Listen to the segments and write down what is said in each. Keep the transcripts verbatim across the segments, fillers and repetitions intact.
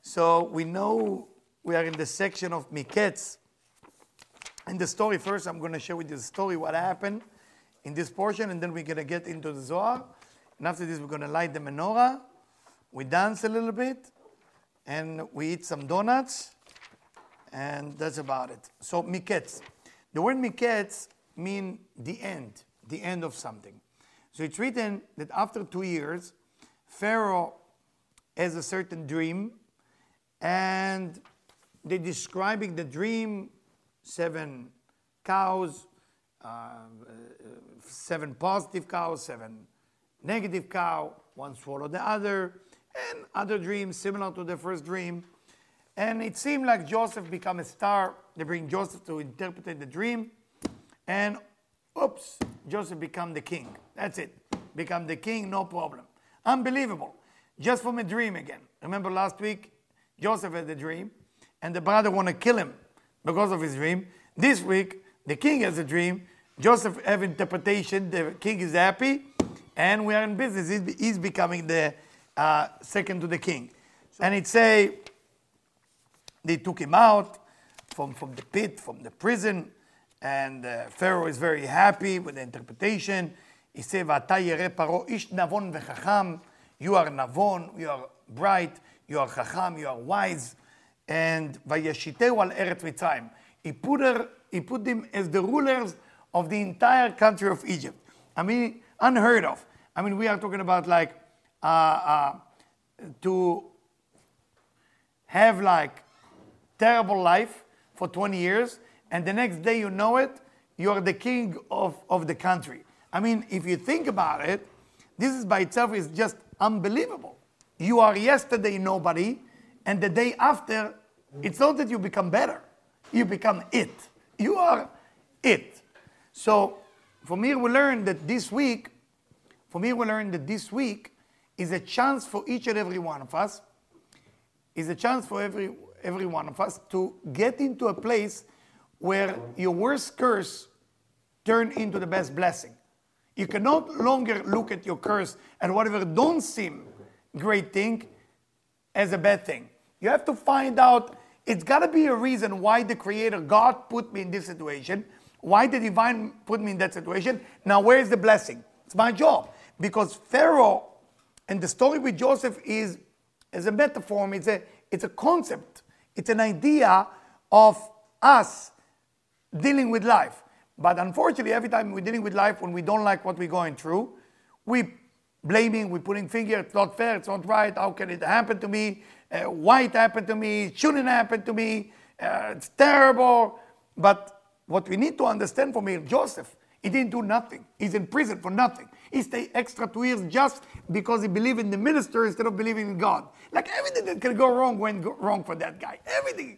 So we know we are in the section of Miketz. In the story first, I'm going to share with you the story, what happened in this portion, and then we're going to get into the Zohar. And after this, we're going to light the menorah. We dance a little bit, and we eat some donuts, and that's about it. So Miketz. The word Miketz means the end, the end of something. So it's written that after two years, Pharaoh has a certain dream, and they're describing the dream, seven cows, uh, seven positive cows, seven negative cows, one swallowed the other, and other dreams similar to the first dream. And it seemed like Joseph became a star. They bring Joseph to interpret the dream, and oops, Joseph became the king. That's it. Become the king, no problem. Unbelievable. Just from a dream again. Remember last week, Joseph had a dream, and the brother want to kill him because of his dream. This week, the king has a dream. Joseph have interpretation. The king is happy, and we are in business. He's, he's becoming the uh, second to the king. And it say they took him out from, from the pit, from the prison, and uh, Pharaoh is very happy with the interpretation. He said, "V'ata yireh Paro ish navon v'chacham." You are navon, you are bright, you are chacham, you are wise. And vayashiteu al eretz Mitzrayim. He put her, he put them as the rulers of the entire country of Egypt. I mean, unheard of. I mean, we are talking about like uh, uh, to have like terrible life for twenty years, and the next day you know it, you are the king of, of the country. I mean, if you think about it, this is by itself is just unbelievable. You are yesterday nobody, and the day after, it's not that you become better. You become it. You are it. So from here we learn that this week, from here we learn that this week is a chance for each and every one of us, is a chance for every every one of us to get into a place where your worst curse turn into the best blessing. You can no longer look at your curse and whatever don't seem great thing as a bad thing. You have to find out, it's got to be a reason why the Creator, God, put me in this situation, why the Divine put me in that situation. Now, where is the blessing? It's my job. Because Pharaoh, and the story with Joseph is, is a metaphor, it's a, it's a concept, it's an idea of us dealing with life. But unfortunately, every time we're dealing with life, when we don't like what we're going through, we blaming, we're putting finger, it's not fair, it's not right, how can it happen to me? Uh, why it happened to me? It shouldn't happen to me. Uh, it's terrible. But what we need to understand from here, Joseph, he didn't do nothing. He's in prison for nothing. He stayed extra two years just because he believed in the minister instead of believing in God. Like everything that can go wrong went go wrong for that guy. Everything.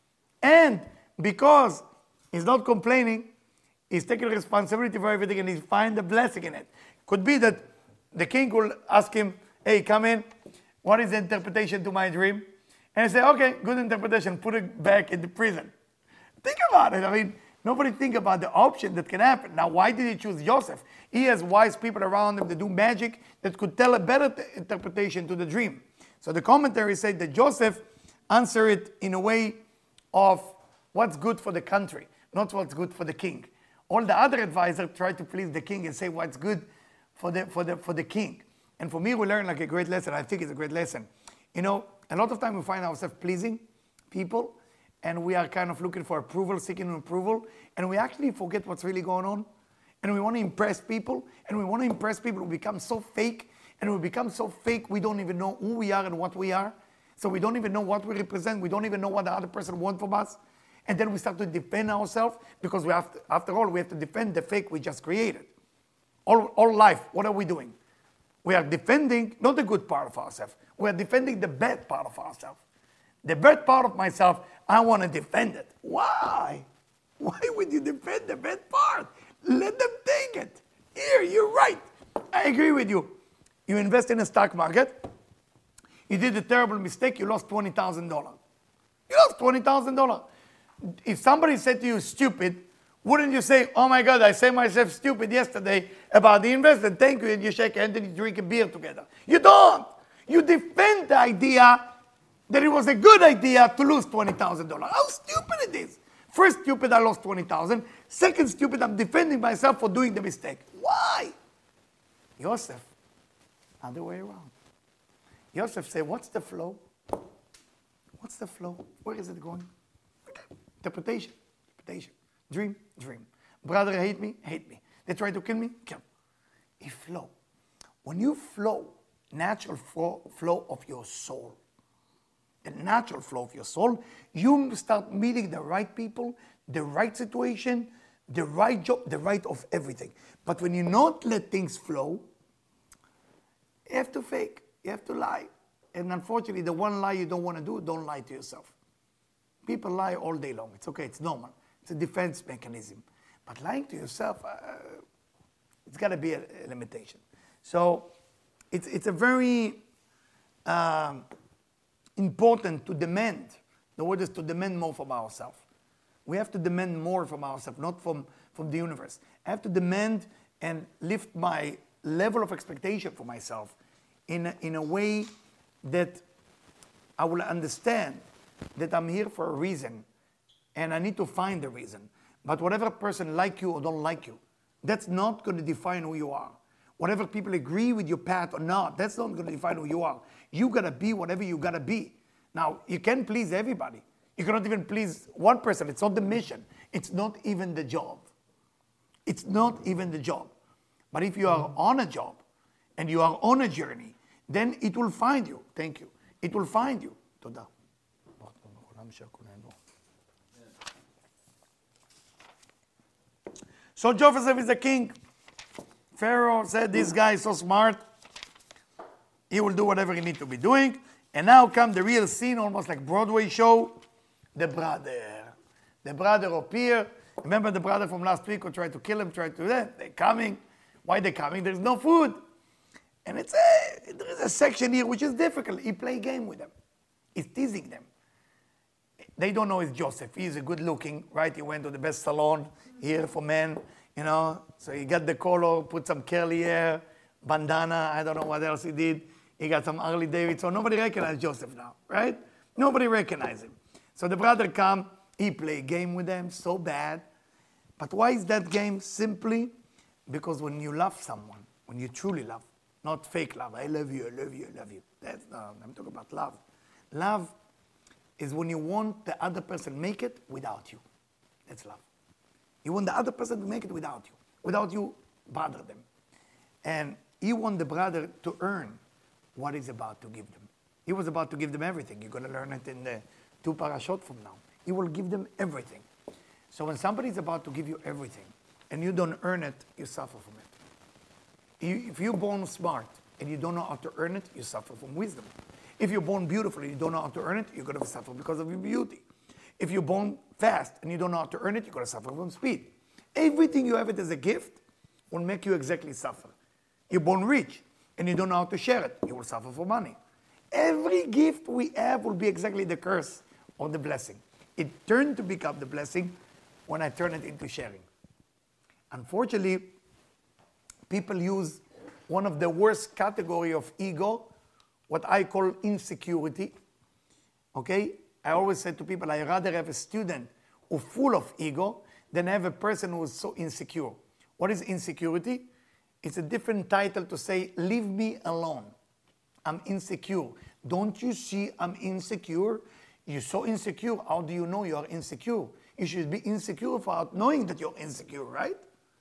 And because he's not complaining, he's taking responsibility for everything, and he finds the blessing in it. Could be that the king will ask him, "Hey, come in. What is the interpretation to my dream?" And he say, "Okay, good interpretation. Put it back in the prison." Think about it. I mean, nobody think about the option that can happen. Now, why did he choose Joseph? He has wise people around him that do magic that could tell a better t- interpretation to the dream. So the commentary said that Joseph answered it in a way of what's good for the country, not what's good for the king. All the other advisors try to please the king and say what's good for the for the for the king. And for me, we learn like a great lesson. I think it's a great lesson. You know, a lot of time we find ourselves pleasing people, and we are kind of looking for approval, seeking approval, and we actually forget what's really going on. And we want to impress people, and we want to impress people. We become so fake, and we become so fake we don't even know who we are and what we are. So we don't even know what we represent. We don't even know what the other person wants from us. And then we start to defend ourselves because we have to, after all, we have to defend the fake we just created. All, all life, what are we doing? We are defending not the good part of ourselves. We are defending the bad part of ourselves. The bad part of myself, I want to defend it. Why? Why would you defend the bad part? Let them take it. Here, you're right. I agree with you. You invest in a stock market. You did a terrible mistake. You lost twenty thousand dollars. You lost twenty thousand dollars. If somebody said to you stupid, wouldn't you say, "Oh my God, I said myself stupid yesterday about the investment. Thank you," and you shake hands and you drink a beer together? You don't. You defend the idea that it was a good idea to lose twenty thousand dollars. How stupid it is. First stupid, I lost twenty thousand dollars. Second stupid, I'm defending myself for doing the mistake. Why? Yosef, other way around. Yosef said, what's the flow? What's the flow? Where is it going? Interpretation, interpretation. Dream, dream. Brother hate me, hate me. They try to kill me, kill. It flow. When you flow, natural flow, flow of your soul, the natural flow of your soul, you start meeting the right people, the right situation, the right job, the right of everything. But when you not let things flow, you have to fake, you have to lie. And unfortunately, the one lie you don't want to do, don't lie to yourself. People lie all day long. It's okay, it's normal. It's a defense mechanism. But lying to yourself, uh, it's got to be a, a limitation. So it's, it's a very um, important to demand. The word is to demand more from ourselves. We have to demand more from ourselves, not from, from the universe. I have to demand and lift my level of expectation for myself in a, in a way that I will understand that I'm here for a reason and I need to find the reason. But whatever person like you or don't like you, that's not going to define who you are. Whatever people agree with your path or not, that's not going to define who you are. You got to be whatever you got to be. Now, you can't please everybody. You cannot even please one person. It's not the mission. It's not even the job. It's not even the job. But if you are on a job and you are on a journey, then it will find you. Thank you. It will find you. תודה. So Joseph is the king. Pharaoh said, this guy is so smart. He will do whatever he needs to be doing. And now come the real scene, almost like Broadway show. The brother. The brother appear. Remember the brother from last week who tried to kill him, tried to do that? They're coming. Why they're coming? There's no food. And it's a, there is a section here which is difficult. He play a game with them. He's teasing them. They don't know it's Joseph. He's a good looking, right? He went to the best salon here for men, you know. So he got the collar, put some curly hair, bandana, I don't know what else he did. He got some Harley Davidson. Nobody recognized Joseph now, right? Nobody recognized him. So the brother come, he play a game with them so bad. But why is that game? Simply because when you love someone, when you truly love, not fake love, I love you, I love you, I love you. That's not, I'm talking about love. Love is when you want the other person to make it without you. That's love. You want the other person to make it without you. Without you, bother them. And you want the brother to earn what he's about to give them. He was about to give them everything. You're going to learn it in the two parashot from now. He will give them everything. So when somebody is about to give you everything, and you don't earn it, you suffer from it. You, if you're born smart, and you don't know how to earn it, you suffer from wisdom. If you're born beautiful and you don't know how to earn it, you're going to suffer because of your beauty. If you're born fast and you don't know how to earn it, you're going to suffer from speed. Everything you have it as a gift will make you exactly suffer. You're born rich and you don't know how to share it, you will suffer for money. Every gift we have will be exactly the curse or the blessing. It turned to become the blessing when I turn it into sharing. Unfortunately, people use one of the worst category of ego, what I call insecurity. Okay? I always say to people, I'd rather have a student who's full of ego than have a person who is so insecure. What is insecurity? It's a different title to say, leave me alone. I'm insecure. Don't you see I'm insecure? You're so insecure. How do you know you are insecure? You should be insecure without knowing that you're insecure, right?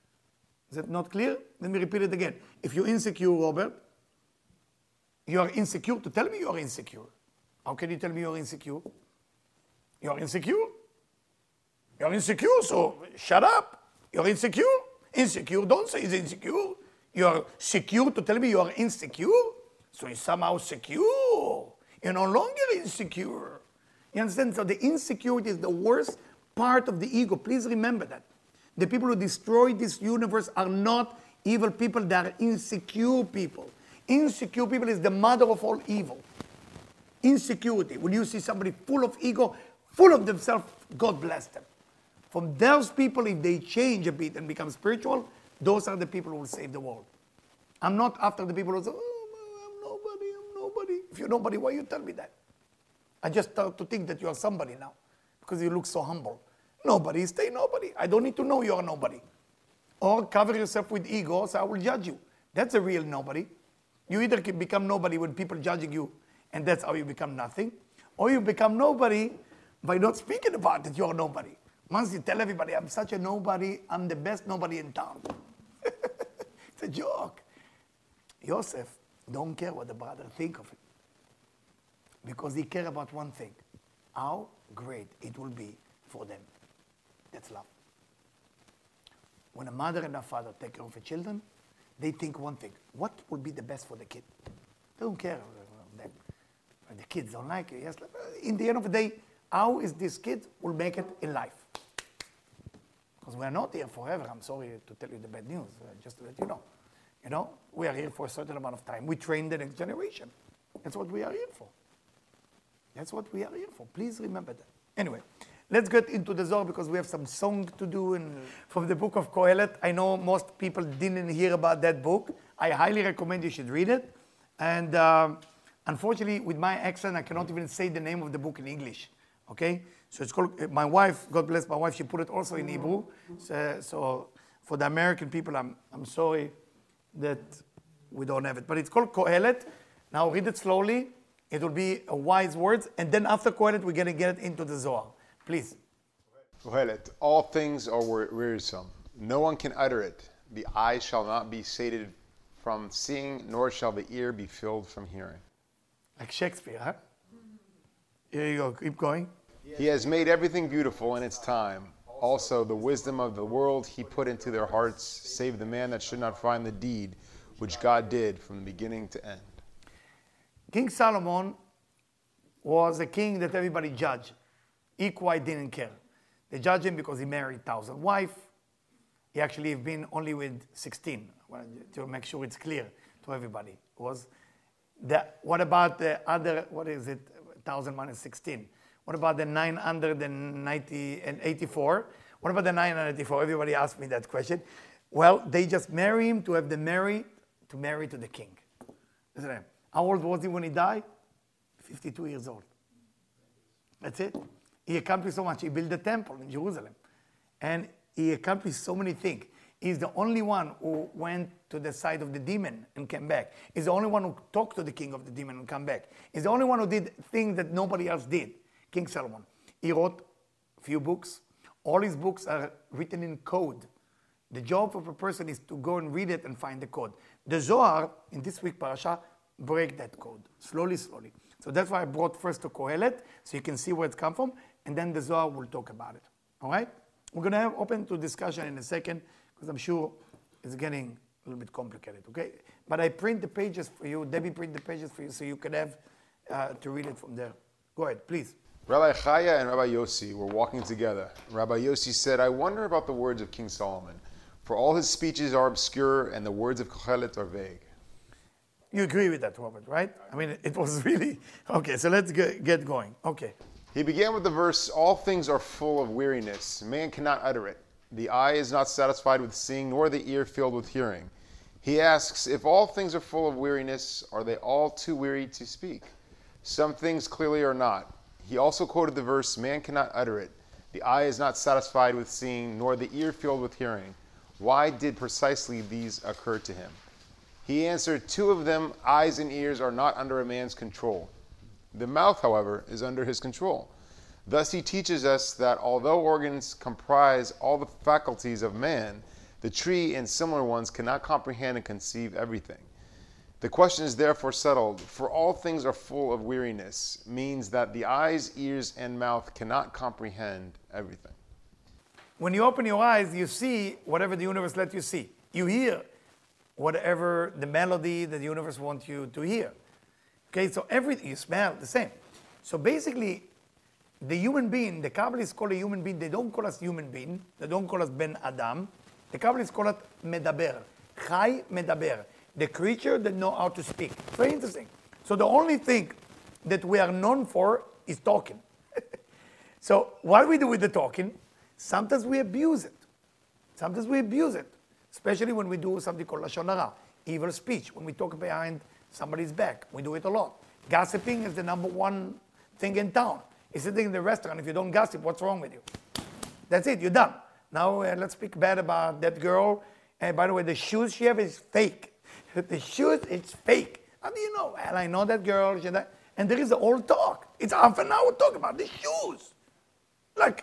Is that not clear? Let me repeat it again. If you're insecure, Robert, you are insecure to tell me you are insecure. How can you tell me you're insecure? You are insecure? You're insecure, so shut up. You're insecure? Insecure, don't say it's insecure. You're secure to tell me you are insecure? So you're somehow secure. You're no longer insecure. You understand? So the insecurity is the worst part of the ego. Please remember that. The people who destroy this universe are not evil people, they are insecure people. Insecure people is the mother of all evil. Insecurity. When you see somebody full of ego, full of themselves, God bless them. From those people, if they change a bit and become spiritual, those are the people who will save the world. I'm not after the people who say, oh, I'm nobody, I'm nobody. If you're nobody, why you tell me that? I just start to think that you are somebody now because you look so humble. Nobody, stay nobody. I don't need to know you are nobody. Or cover yourself with ego, so I will judge you. That's a real nobody. You either can become nobody when people judging you, and that's how you become nothing, or you become nobody by not speaking about it, you're nobody. Once you tell everybody, I'm such a nobody, I'm the best nobody in town. It's a joke. Yosef don't care what the brother think of him. Because he care about one thing. How great it will be for them. That's love. When a mother and a father take care of the children, they think one thing. What will be the best for the kid? They don't care of them. The kids don't like it. Yes. In the end of the day, how is this kid will make it in life? Because we are not here forever. I'm sorry to tell you the bad news, uh, just to let you know. You know, we are here for a certain amount of time. We train the next generation. That's what we are here for. That's what we are here for. Please remember that. Anyway, let's get into the Zohar because we have some song to do. And from the book of Kohelet, I know most people didn't hear about that book. I highly recommend you should read it. And um, unfortunately, with my accent, I cannot even say the name of the book in English. Okay? So it's called, my wife, God bless my wife, she put it also in Hebrew. So, so for the American people, I'm, I'm sorry that we don't have it. But it's called Kohelet. Now read it slowly. It will be a wise words. And then after Kohelet, we're going to get into the Zohar. Please. Kohelet, all things are wearisome. No one can utter it. The eye shall not be sated from seeing, nor shall the ear be filled from hearing. Like Shakespeare, huh? Here you go. Keep going. He has made everything beautiful in its time. Also, the wisdom of the world he put into their hearts, save the man that should not find the deed which God did from the beginning to end. King Solomon was a king that everybody judged. He quite didn't care. They judged him because he married thousand wives. He actually had been only with sixteen, well, to make sure it's clear to everybody. Was the, what about the other, what is it, one thousand minus sixteen? What about the nine hundred ninety and eighty-four? What about the nine hundred eighty-four? Everybody asked me that question. Well, they just marry him to have the marry, to marry to the king. Listen to him. How old was he when he died? fifty-two years old. That's it. He accomplished so much. He built a temple in Jerusalem. And he accomplished so many things. He's the only one who went to the side of the demon and came back. He's the only one who talked to the king of the demon and come back. He's the only one who did things that nobody else did. King Solomon. He wrote a few books. All his books are written in code. The job of a person is to go and read it and find the code. The Zohar, in this week parasha, break that code, slowly, slowly. So that's why I brought first to Kohelet, so you can see where it's come from, and then the Zohar will talk about it. All right? We're going to have open to discussion in a second, because I'm sure it's getting a little bit complicated, okay? But I print the pages for you. Debbie print the pages for you, so you can have uh, to read it from there. Go ahead, please. Rabbi Chaya and Rabbi Yossi were walking together. Rabbi Yossi said, I wonder about the words of King Solomon, for all his speeches are obscure, and the words of Kohelet are vague. You agree with that, Robert, right? I mean, it was really... Okay, so let's get, get going. Okay. He began with the verse, all things are full of weariness. Man cannot utter it. The eye is not satisfied with seeing, nor the ear filled with hearing. He asks, if all things are full of weariness, are they all too weary to speak? Some things clearly are not. He also quoted the verse, man cannot utter it. The eye is not satisfied with seeing, nor the ear filled with hearing. Why did precisely these occur to him? He answered, two of them, eyes and ears, are not under a man's control. The mouth, however, is under his control. Thus he teaches us that although organs comprise all the faculties of man, the tree and similar ones cannot comprehend and conceive everything. The question is therefore settled, for all things are full of weariness, means that the eyes, ears, and mouth cannot comprehend everything. When you open your eyes, you see whatever the universe lets you see. You hear whatever the melody that the universe wants you to hear. Okay, so everything, you smell the same. So basically, the human being, the Kabbalists call a human being, they don't call us human being, they don't call us Ben Adam. The Kabbalists call it Medaber, Chai Medaber, the creature that know how to speak. Very interesting. So the only thing that we are known for is talking. So what we do with the talking, sometimes we abuse it. Sometimes we abuse it. Especially when we do something called Lashon Hara, evil speech, when we talk behind somebody's back. We do it a lot. Gossiping is the number one thing in town. He's sitting in the restaurant. If you don't gossip, what's wrong with you? That's it. You're done. Now uh, let's speak bad about that girl. And by the way, the shoes she has is fake. The shoes, it's fake. How do you know? Well, I know that girl. She, that. And there is the old talk. It's half an hour talk about the shoes. Like,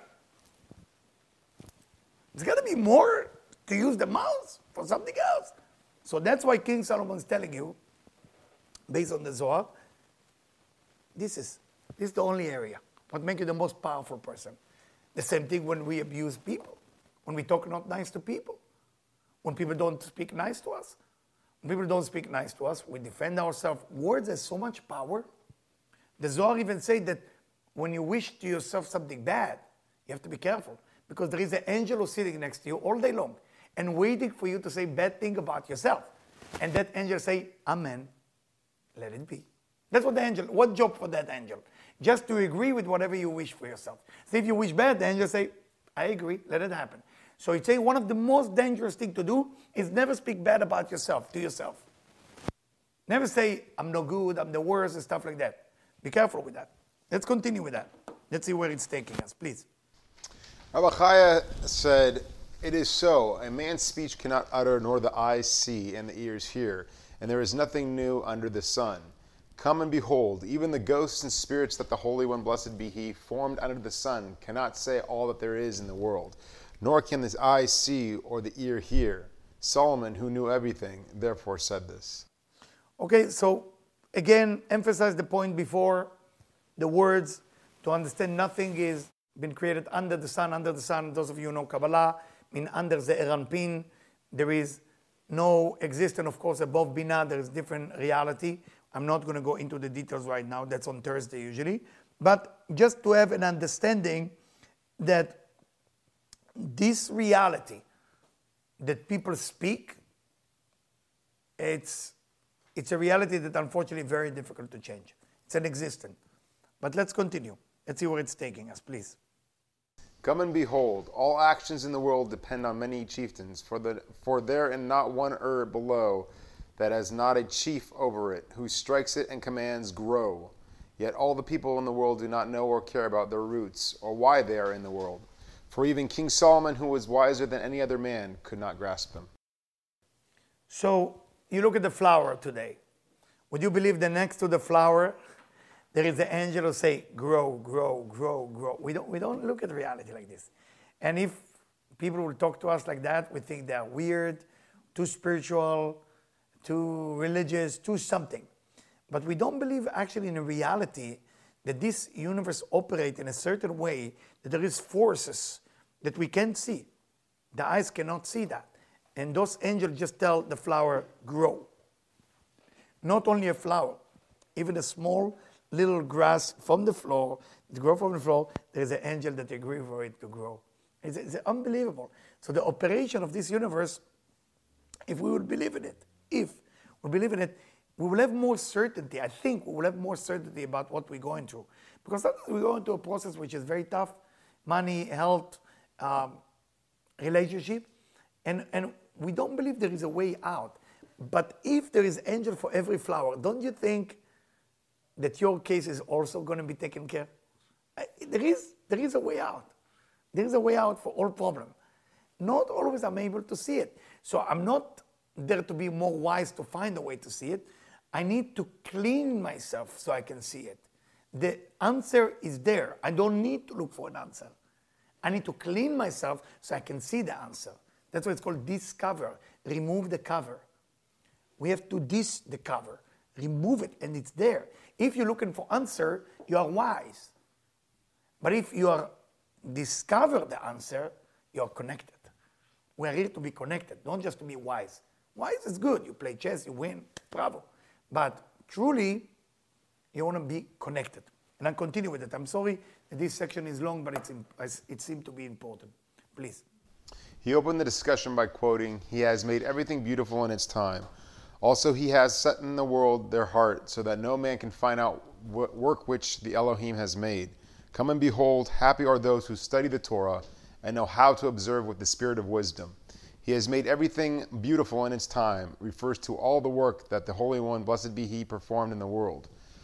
it's got to be more to use the mouth for something else. So that's why King Solomon is telling you, based on the Zohar, this is, this is the only area. What makes you the most powerful person. The same thing when we abuse people. When we talk not nice to people. When people don't speak nice to us. When people don't speak nice to us, we defend ourselves. Words have so much power. The Zohar even say that when you wish to yourself something bad, you have to be careful. Because there is an angel who's sitting next to you all day long and waiting for you to say bad thing about yourself. And that angel say, Amen, let it be. That's what the angel, what job for that angel? Just to agree with whatever you wish for yourself. So if you wish bad, the angel say, I agree, let it happen. So it's saying one of the most dangerous things to do is never speak bad about yourself, to yourself. Never say, I'm no good, I'm the worst, and stuff like that. Be careful with that. Let's continue with that. Let's see where it's taking us, please. Rabbi Chaya said, it is so. A man's speech cannot utter, nor the eyes see, and the ears hear. And there is nothing new under the sun. Come and behold, even the ghosts and spirits that the Holy One, blessed be He, formed under the sun, cannot say all that there is in the world. Nor can the eye see or the ear hear. Solomon, who knew everything, therefore said this. Okay, so again, emphasize the point before, the words, to understand nothing is been created under the sun, under the sun. Those of you who know Kabbalah, mean under the Eranpin, there is no existence, of course, above Binah, there is different reality. I'm not going to go into the details right now, that's on Thursday usually. But just to have an understanding that this reality that people speak, it's, it's a reality that unfortunately is very difficult to change. It's an existence. But let's continue. Let's see where it's taking us, please. Come and behold, all actions in the world depend on many chieftains, for, the, for there is not one herb below that has not a chief over it, who strikes it and commands grow. Yet all the people in the world do not know or care about their roots, or why they are in the world. For even King Solomon, who was wiser than any other man, could not grasp them. So, you look at the flower today. Would you believe that next to the flower, there is an angel who say, grow, grow, grow, grow. We don't, we don't look at reality like this. And if people will talk to us like that, we think they're weird, too spiritual, too religious, too something. But we don't believe actually in a reality that this universe operates in a certain way, that there is forces that we can't see. The eyes cannot see that. And those angels just tell the flower, grow. Not only a flower, even a small little grass from the floor, it grows from the floor, there is an angel that agrees for it to grow. It's, it's unbelievable. So the operation of this universe, if we would believe in it, if we believe in it, we will have more certainty. I think we will have more certainty about what we're going through. Because sometimes we go into a process which is very tough, money, health, um, relationship, and, and we don't believe there is a way out. But if there is angel for every flower, don't you think that your case is also going to be taken care of? There is, there is a way out. There is a way out for all problems. Not always I'm able to see it. So I'm not there to be more wise to find a way to see it. I need to clean myself so I can see it. The answer is there. I don't need to look for an answer. I need to clean myself so I can see the answer. That's why it's called discover. Remove the cover. We have to dis the cover. Remove it, and it's there. If you're looking for answer, you are wise. But if you are discover the answer, you are connected. We are here to be connected, not just to be wise. Wise is good. You play chess, you win, bravo. But truly, you want to be connected. And I'll continue with it. I'm sorry that this section is long, but it's, it seemed to be important. Please. He opened the discussion by quoting, "He has made everything beautiful in its time. Also, he has set in the world their heart, so that no man can find out what work which the Elohim has made. Come and behold, happy are those who study the Torah and know how to observe with the spirit of wisdom. He has made everything beautiful in its time," refers to all the work that the Holy One, blessed be He, performed in the world.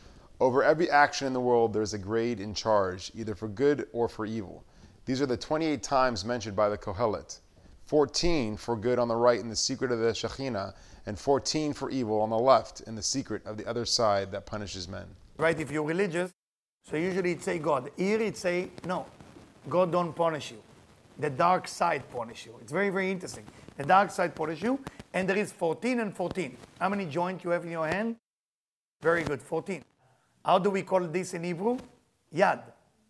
Over every action in the world, there is a grade in charge, either for good or for evil. These are the twenty-eight times mentioned by the Kohelet. fourteen for good on the right in the secret of the Shekhinah, and fourteen for evil on the left in the secret of the other side that punishes men. Right, if you're religious, so usually it say God. Here it say, no, God don't punish you. The dark side punish you. It's very, very interesting. The dark side punish you, and there is fourteen and fourteen. How many joints you have in your hand? Very good, fourteen. How do we call this in Hebrew? Yad.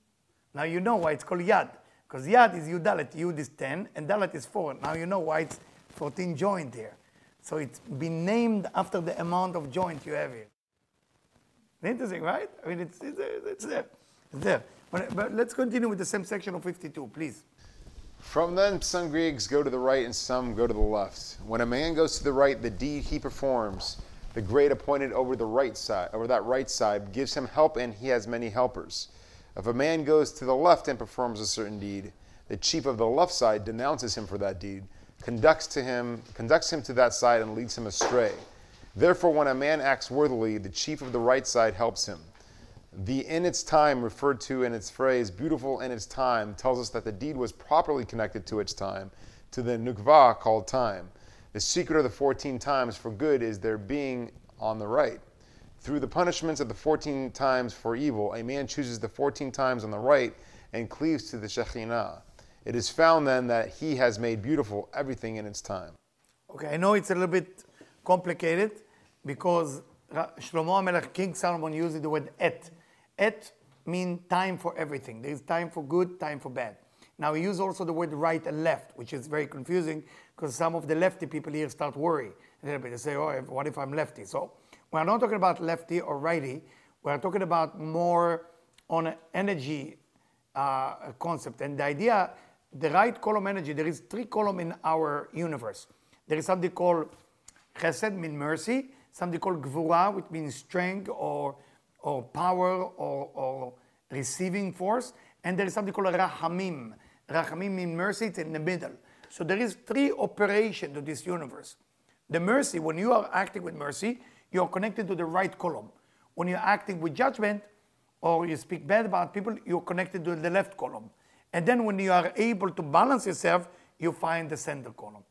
Now you know why it's called Yad. Because Yad is Yudalet. Yud is ten, and Dalet is four. Now you know why it's fourteen joint here. So it's been named after the amount of joint you have here. Interesting, right? I mean, it's, it's, it's there. It's there. But, but let's continue with the same section of fifty-two, please. From them, some Greeks go to the right and some go to the left. When a man goes to the right, the deed he performs, the grade appointed over the right side, over that right side, gives him help, and he has many helpers. If a man goes to the left and performs a certain deed, the chief of the left side denounces him for that deed, conducts to him, conducts him to that side, and leads him astray. Therefore, when a man acts worthily, the chief of the right side helps him. The in its time, referred to in its phrase, beautiful in its time, tells us that the deed was properly connected to its time, to the nukva called time. The secret of the fourteen times for good is their being on the right. Through the punishments of the fourteen times for evil, a man chooses the fourteen times on the right and cleaves to the Shekhinah. It is found then that he has made beautiful everything in its time. Okay, I know it's a little bit complicated because Shlomo HaMelech, King Solomon, uses the word et. Et means time for everything. There is time for good, time for bad. Now, he used also the word right and left, which is very confusing because some of the lefty people here start worrying a little bit. They say, oh, what if I'm lefty? So we're not talking about lefty or righty. We're talking about more on an energy uh, concept. And the idea, the right column energy, there is three columns in our universe. There is something called chesed, means mercy, something called gvura, which means strength or, or power or, or receiving force. And there is something called rachamim. Rachamim means mercy, it's in the middle. So there is three operations to this universe. The mercy, when you are acting with mercy, you are connected to the right column. When you're acting with judgment, or you speak bad about people, you're connected to the left column. And then when you are able to balance yourself, you find the center column.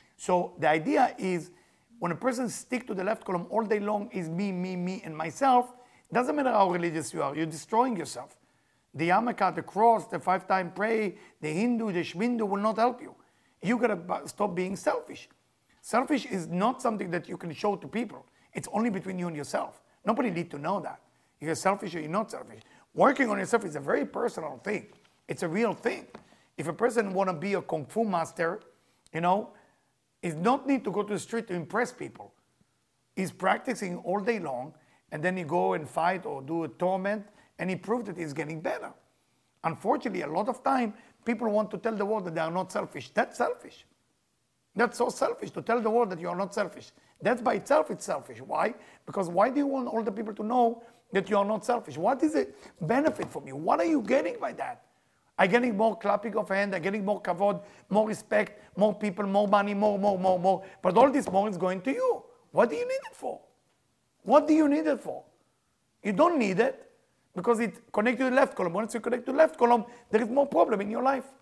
So the idea is, when a person sticks to the left column all day long is me, me, me, and myself, it doesn't matter how religious you are, you're destroying yourself. The yarmulke, the cross, the five-time pray, the Hindu, the Shmindu will not help you. You gotta stop being selfish. Selfish is not something that you can show to people. It's only between you and yourself. Nobody needs to know that. If you're selfish or you're not selfish. Working on yourself is a very personal thing. It's a real thing. If a person want to be a kung fu master, you know, is not need to go to the street to impress people. He's practicing all day long, and then he go and fight or do a torment, and he proved that he's getting better. Unfortunately, a lot of time, people want to tell the world that they are not selfish. That's selfish. That's so selfish, to tell the world that you are not selfish. That by itself is selfish. Why? Because why do you want all the people to know that you are not selfish? What is the benefit from you? What are you getting by that? Are you getting more clapping of hands? Are you getting more kavod, more respect, more people, more money, more, more, more, more? But all this more is going to you. What do you need it for? What do you need it for? You don't need it because it connects to the left column. Once you connect to the left column, there is more problem in your life.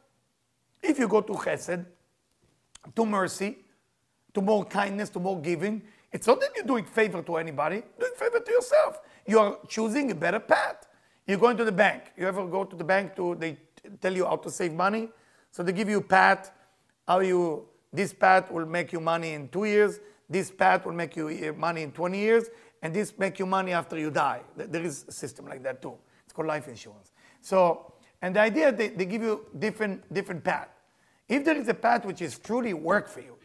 If you go to chesed, to mercy, to more kindness, to more giving, it's not that you're doing favor to anybody, you're doing favor to yourself. You are choosing a better path. You're going to the bank. You ever go to the bank to, they tell you how to save money? So they give you a path, how you, this path will make you money in two years, this path will make you money in twenty years, and this make you money after you die. There is a system like that too. It's called life insurance. So, and the idea, they, they give you different, different path. If there is a path which is truly work for you,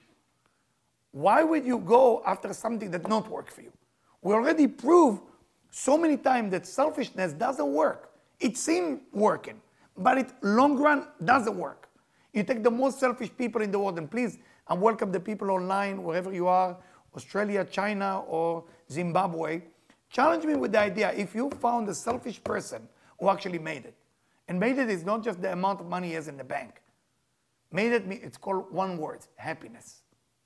why would you go after something that not work for you? We already proved so many times that selfishness doesn't work. It seems working, but it long run doesn't work. You take the most selfish people in the world, and please, I welcome the people online, wherever you are, Australia, China, or Zimbabwe. Challenge me with the idea, if you found a selfish person who actually made it, and made it is not just the amount of money he has in the bank. Made it, it's called one word, happiness.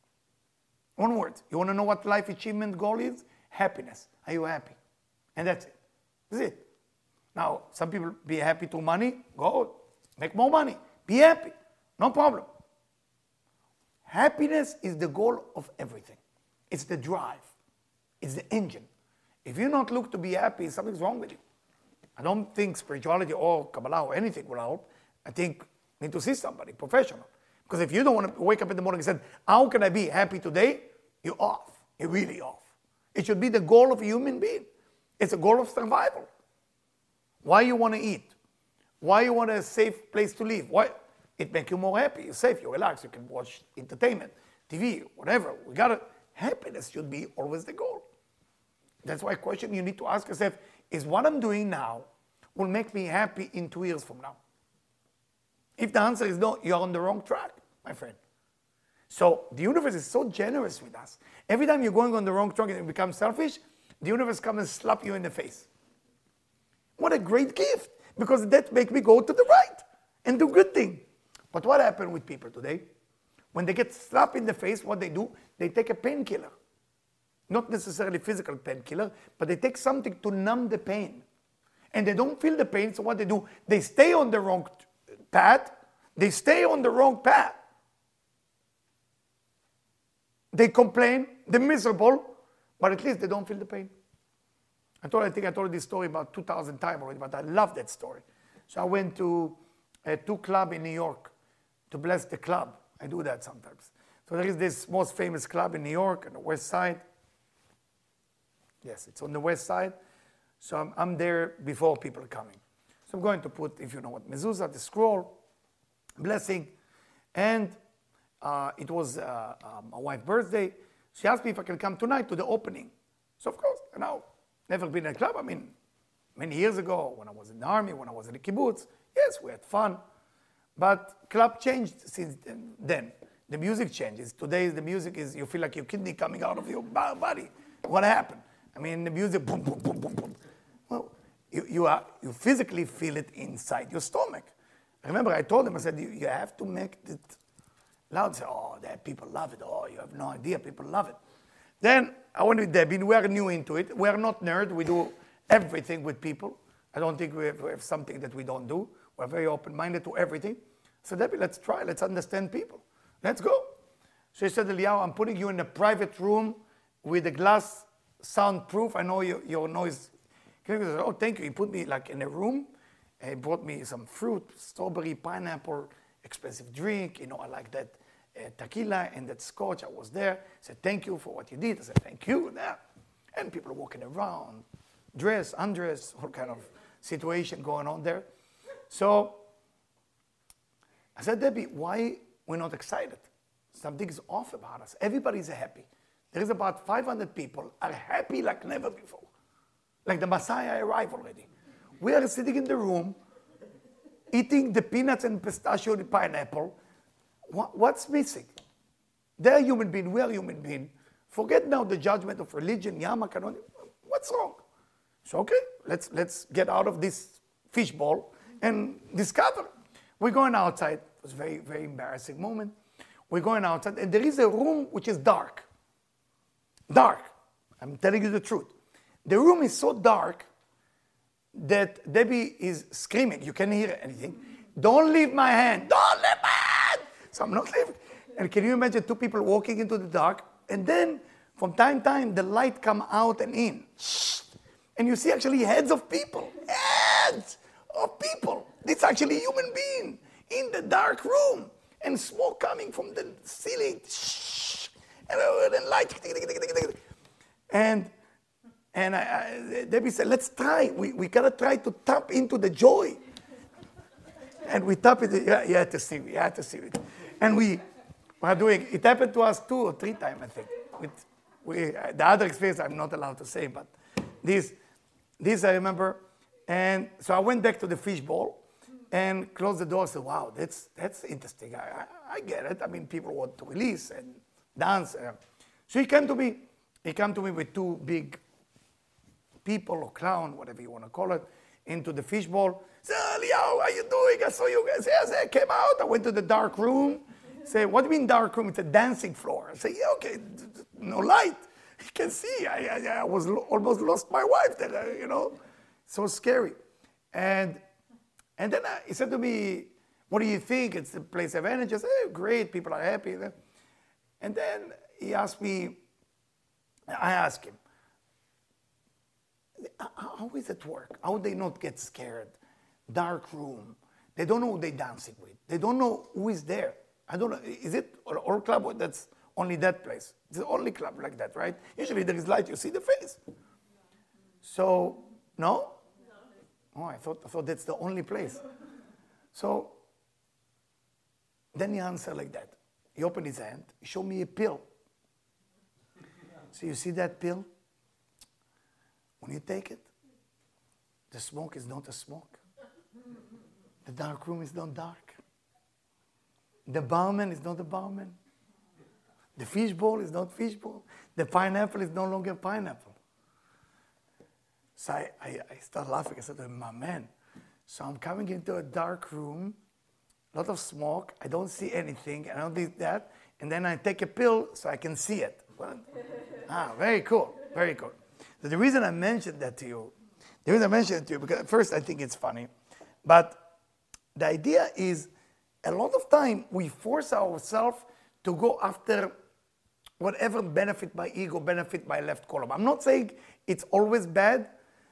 One word. You want to know what life achievement goal is? Happiness. Are you happy? And that's it. That's it. Now, some people be happy to money, go make more money. Be happy, no problem. Happiness is the goal of everything. It's the drive. It's the engine. If you not look to be happy, something's wrong with you. I don't think spirituality or Kabbalah or anything will help. I think you need to see somebody, professional. Because if you don't want to wake up in the morning and say, how can I be happy today? You're off. You're really off. It should be the goal of a human being. It's a goal of survival. Why you want to eat? Why you want a safe place to live? Why? It makes you more happy. You're safe. You relax. You can watch entertainment, T V, whatever. We got to. Happiness should be always the goal. That's why a question you need to ask yourself is what I'm doing now will make me happy in two years from now? If the answer is no, you're on the wrong track, my friend. So the universe is so generous with us. Every time you're going on the wrong track and you become selfish, the universe comes and slap you in the face. What a great gift, because that makes me go to the right and do good thing. But what happened with people today? When they get slapped in the face, what they do, they take a painkiller. Not necessarily physical painkiller, but they take something to numb the pain. And they don't feel the pain, so what they do, they stay on the wrong path. They stay on the wrong path. They complain, they're miserable, but at least they don't feel the pain. I told, I think I told this story about two thousand times already, but I love that story. So I went to a two club in New York to bless the club. I do that sometimes. So there is this most famous club in New York on the west side. Yes, it's on the west side. So I'm, I'm there before people are coming. So I'm going to put, if you know what, mezuzah, the scroll, blessing. And uh, it was uh, uh, my wife's birthday. She asked me if I can come tonight to the opening. So of course, you know, never been in a club. I mean, many years ago, when I was in the army, when I was in the kibbutz, yes, we had fun. But club changed since then. The music changes. Today, the music is, you feel like your kidney coming out of your body. What happened? I mean, the music, boom, boom, boom, boom, boom. Well, you, you, are, you physically feel it inside your stomach. I remember I told them, I said, you, you have to make it loud. Say, oh, that people love it. Oh, you have no idea, people love it. Then I went with Debbie, we're new into it. We're not nerds, we do everything with people. I don't think we have, we have something that we don't do. We're very open-minded to everything. So Debbie, let's try, let's understand people. Let's go. So she said, Eliyahu, I'm putting you in a private room with a glass soundproof. I know your, your noise. Oh, thank you. He put me like in a room. He brought me some fruit, strawberry, pineapple, expensive drink. You know, I like that uh, tequila and that scotch. I was there. I said, thank you for what you did. I said, thank you. Yeah. And people walking around, dress, undress, all kind of situation going on there. So I said, Debbie, why we're not excited? Something is off about us. Everybody's happy. There is about five hundred people are happy like never before. Like the Messiah arrived already. We are sitting in the room, eating the peanuts and pistachio and pineapple. What, what's missing? They're human beings, we are human beings. Forget now the judgment of religion, Yama, Kanon. What's wrong? So okay, let's, let's get out of this fishbowl and discover. We're going outside. It was a very, very embarrassing moment. We're going outside, and there is a room which is dark. Dark. I'm telling you the truth. The room is so dark that Debbie is screaming. You can't hear anything. Don't leave my hand. Don't leave my hand. So I'm not leaving. And can you imagine two people walking into the dark? And then from time to time, the light come out and in. And you see actually heads of people. Heads of people. It's actually a human being in the dark room. And smoke coming from the ceiling. And then light. And, and I, I, Debbie said, let's try. We, we got to try to tap into the joy. And we tap it. Yeah, you had to see it. You had to see it. And we were doing, it happened to us two or three times, I think. With, we, the other experience I'm not allowed to say, but this, this I remember. And so I went back to the fishbowl and closed the door and said, wow, that's, that's interesting. I, I, I get it. I mean, people want to release and dance. Uh, so he came to me. He came to me with two big people or clown, whatever you want to call it, into the fishbowl. Say, Eliyahu, how are you doing? I saw you guys. Yes, I came out. I went to the dark room. Say, what do you mean dark room? It's a dancing floor. I say, yeah, okay, no light. You can see. I, I, I was lo- almost lost my wife there, you know. So scary. And and then I, he said to me, what do you think? It's the place of energy. I said, hey, great, people are happy. And then he asked me, I asked him, how is it work? How they not get scared? Dark room. They don't know who they're dancing with. They don't know who is there. I don't know. Is it all club that's only that place? It's the only club like that, right? Usually there is light, you see the face. So, no? Oh, I thought, I thought that's the only place. So, then he answered like that. He opened his hand, he showed me a pill. So you see that pill? When you take it, the smoke is not a smoke. The dark room is not dark. The barman is not a barman. The fishbowl is not fishbowl. The pineapple is no longer pineapple. So I, I, I started laughing. I said to him, my man, so I'm coming into a dark room, a lot of smoke, I don't see anything, I don't do that, and then I take a pill so I can see it. Well, ah, very cool, very cool. So the reason I mentioned that to you, the reason I mentioned it to you, because at first I think it's funny, but the idea is a lot of time we force ourselves to go after whatever benefit my ego, benefit my left column. I'm not saying it's always bad,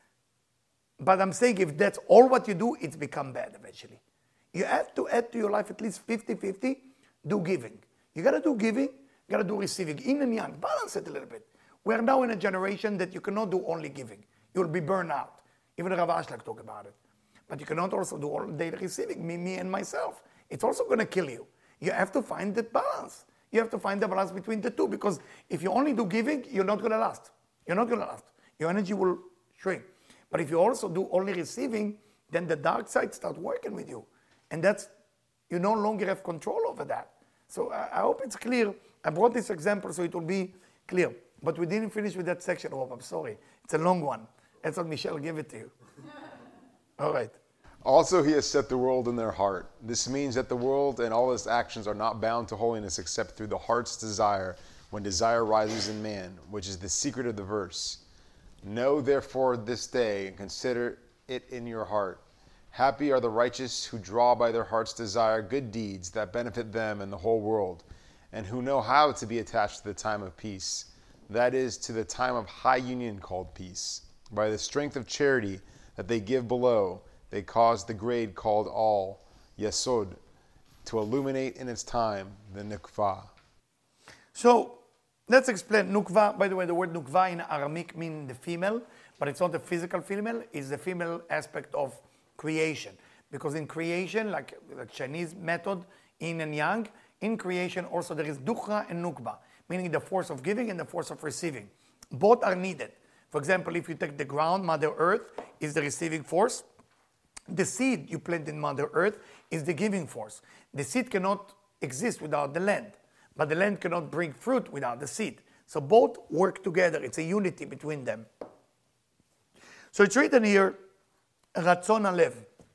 but I'm saying if that's all what you do, it's become bad eventually. You have to add to your life at least fifty fifty, do giving. You gotta do giving, you gotta do receiving. Yin and yang, balance it a little bit. We are now in a generation that you cannot do only giving. You will be burned out. Even Rav Ashlag talked about it. But you cannot also do all day receiving, me, me and myself. It's also gonna kill you. You have to find that balance. You have to find the balance between the two, because if you only do giving, you're not gonna last. You're not gonna last. Your energy will shrink. But if you also do only receiving, then the dark side starts working with you. And that's, you no longer have control over that. So I, I hope it's clear. I brought this example so it will be clear. But we didn't finish with that section, Rob, I'm sorry. It's a long one. That's what Michelle gave it to you. All right. Also, he has set the world in their heart. This means that the world and all its actions are not bound to holiness except through the heart's desire, when desire rises in man, which is the secret of the verse. Know therefore this day, and consider it in your heart. Happy are the righteous who draw by their heart's desire good deeds that benefit them and the whole world, and who know how to be attached to the time of peace, that is, to the time of high union called peace. By the strength of charity that they give below, they cause the grade called all, Yesod, to illuminate in its time the Nukva. So, let's explain Nukva. By the way, the word Nukva in Aramaic means the female, but it's not the physical female, it's the female aspect of creation. Because in creation, like the Chinese method, yin and yang, in creation also there is Dukhra and Nukba, meaning the force of giving and the force of receiving. Both are needed. For example, if you take the ground, Mother Earth is the receiving force. The seed you plant in Mother Earth is the giving force. The seed cannot exist without the land, but the land cannot bring fruit without the seed. So both work together. It's a unity between them. So it's written here, Ratzon Alev,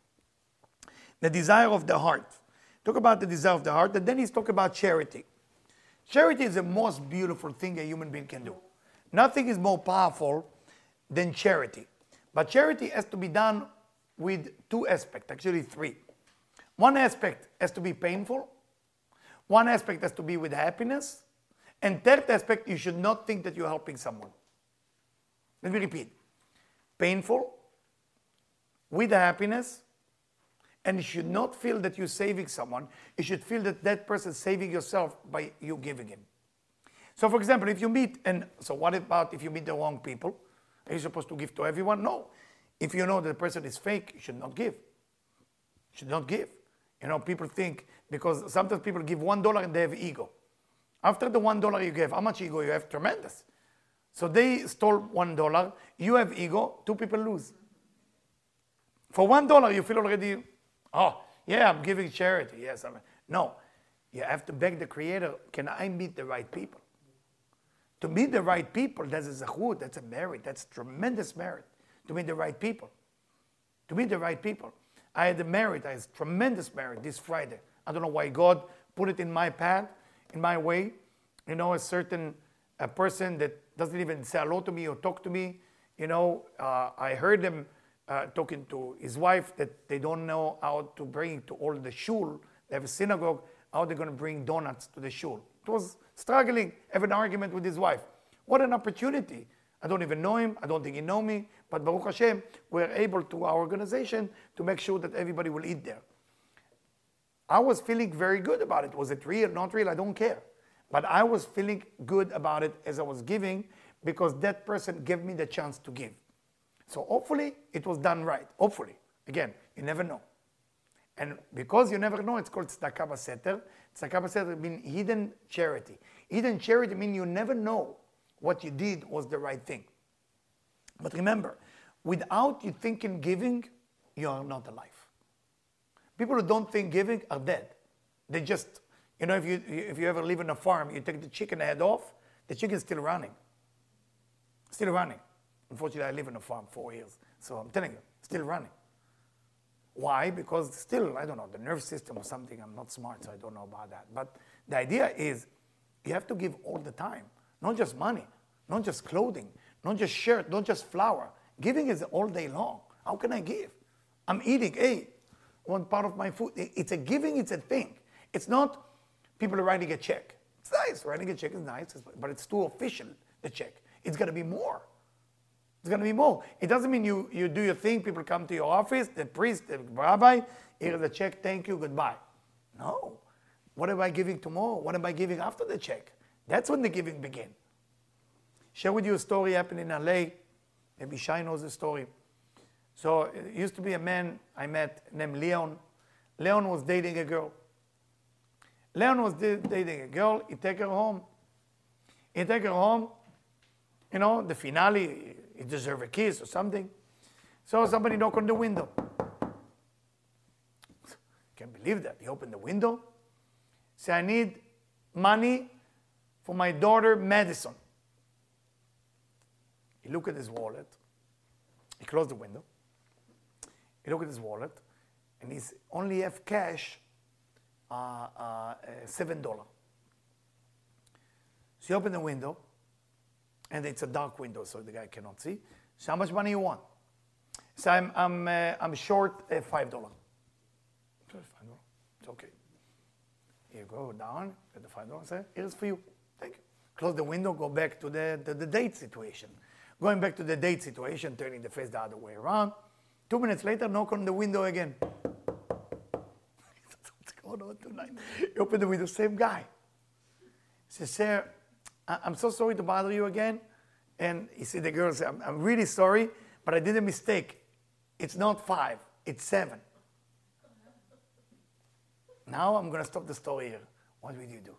the desire of the heart. Talk about the desire of the heart, and then he's talking about charity. Charity is the most beautiful thing a human being can do. Nothing is more powerful than charity. But charity has to be done with two aspects, actually three. One aspect has to be painful. One aspect has to be with happiness. And third aspect, you should not think that you're helping someone. Let me repeat. Painful, with happiness, and you should not feel that you're saving someone. You should feel that that person is saving yourself by you giving him. So for example, if you meet, and so what about if you meet the wrong people? Are you supposed to give to everyone? No. If you know that the person is fake, you should not give. You should not give. You know, people think, because sometimes people give one dollar and they have ego. After the one dollar you gave, how much ego you have? Tremendous. So they stole one dollar, you have ego, two people lose. For one dollar you feel already, oh, yeah, I'm giving charity. Yes, I'm. No, you have to beg the Creator, can I meet the right people? To meet the right people, that's a zechut, that's a merit, that's tremendous merit. To meet the right people. To meet the right people. I had the merit, I had tremendous merit this Friday. I don't know why God put it in my path, in my way. You know, a certain a person that doesn't even say hello to me or talk to me. You know, uh, I heard them uh, talking to his wife that they don't know how to bring to all the shul. They have a synagogue, how they're going to bring donuts to the shul. It was struggling, have an argument with his wife. What an opportunity. I don't even know him. I don't think he know me. But Baruch Hashem, we're able to our organization to make sure that everybody will eat there. I was feeling very good about it. Was it real, not real? I don't care. But I was feeling good about it as I was giving because that person gave me the chance to give. So hopefully it was done right. Hopefully. Again, you never know. And because you never know, it's called tzedakah b'seter. Tzedakah b'seter means hidden charity. Hidden charity means you never know what you did was the right thing. But remember, without you thinking giving, you are not alive. People who don't think giving are dead. They just, you know, if you if you ever live in a farm, you take the chicken head off, the chicken's still running. Still running. Unfortunately, I live in a farm four years, so I'm telling you, still running. Why? Because still, I don't know, the nervous system or something, I'm not smart, so I don't know about that. But the idea is you have to give all the time. Not just money, not just clothing, not just shirt, not just flour. Giving is all day long. How can I give? I'm eating, hey, one part of my food. It's a giving, it's a thing. It's not people are writing a check. It's nice, writing a check is nice, but it's too official, the check. It's gonna be more. It's gonna be more. It doesn't mean you, you do your thing, people come to your office, the priest, the rabbi, here's the check, thank you, goodbye. No. What am I giving tomorrow? What am I giving after the check? That's when the giving begins. Share with you a story happened in L A. Maybe Shai knows the story. So it used to be a man I met named Leon. Leon was dating a girl. Leon was dating a girl. He take her home. He take her home. You know, the finale, he deserved a kiss or something. So somebody knocked on the window. Can't believe that. He opened the window. Say, I need money for my daughter, Madison. He looked at his wallet. He closed the window. He looked at his wallet, and he's only have cash, uh, uh, uh, seven dollars. So he opened the window, and it's a dark window, so the guy cannot see. So how much money you want? So I'm I'm uh, I'm short uh, five dollars. Five dollars. It's okay. You go down, get the five dollars. Say, here's for you. Thank you. Close the window. Go back to the the, the date situation. Going back to the date situation, turning the face the other way around. Two minutes later, knock on the window again. What's going on tonight? You open the window, same guy. He says, sir, I'm so sorry to bother you again. And he said, the girl said, I'm, I'm really sorry, but I did a mistake. It's not five, it's seven. Now I'm going to stop the story here. What will you do?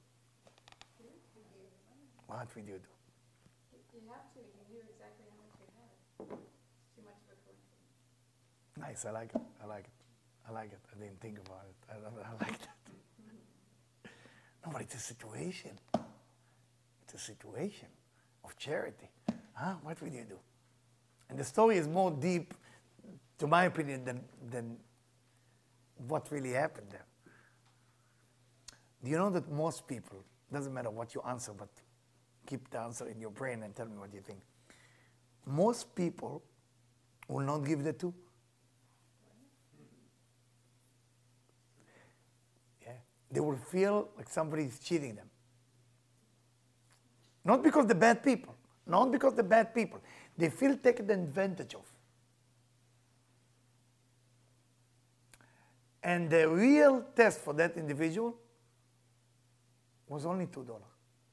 What will you do? You have to. You knew exactly how much you had. It's too much of a coincidence. Nice. I like it. I like it. I like it. I didn't think about it. I, I like that. No, but it's a situation. It's a situation of charity. Huh? What will you do? And the story is more deep, to my opinion, than, than what really happened there. Do you know that most people, doesn't matter what you answer, but keep the answer in your brain and tell me what you think. Most people will not give the two. Yeah. They will feel like somebody is cheating them. Not because they're bad people. Not because they're bad people. They feel taken advantage of. And the real test for that individual was only two dollars.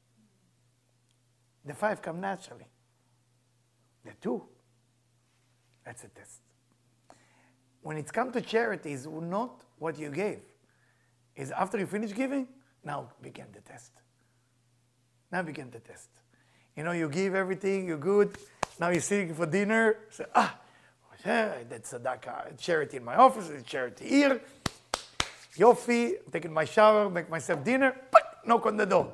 The five come naturally. The two, that's a test. When it comes to charity, it's not what you gave. It's after you finish giving, now begin the test. Now begin the test. You know, you give everything, you're good. Now you're sitting for dinner. Say, ah, yeah, that's a charity in my office, it's charity here. Yofi, I'm taking my shower, make myself dinner, knock on the door.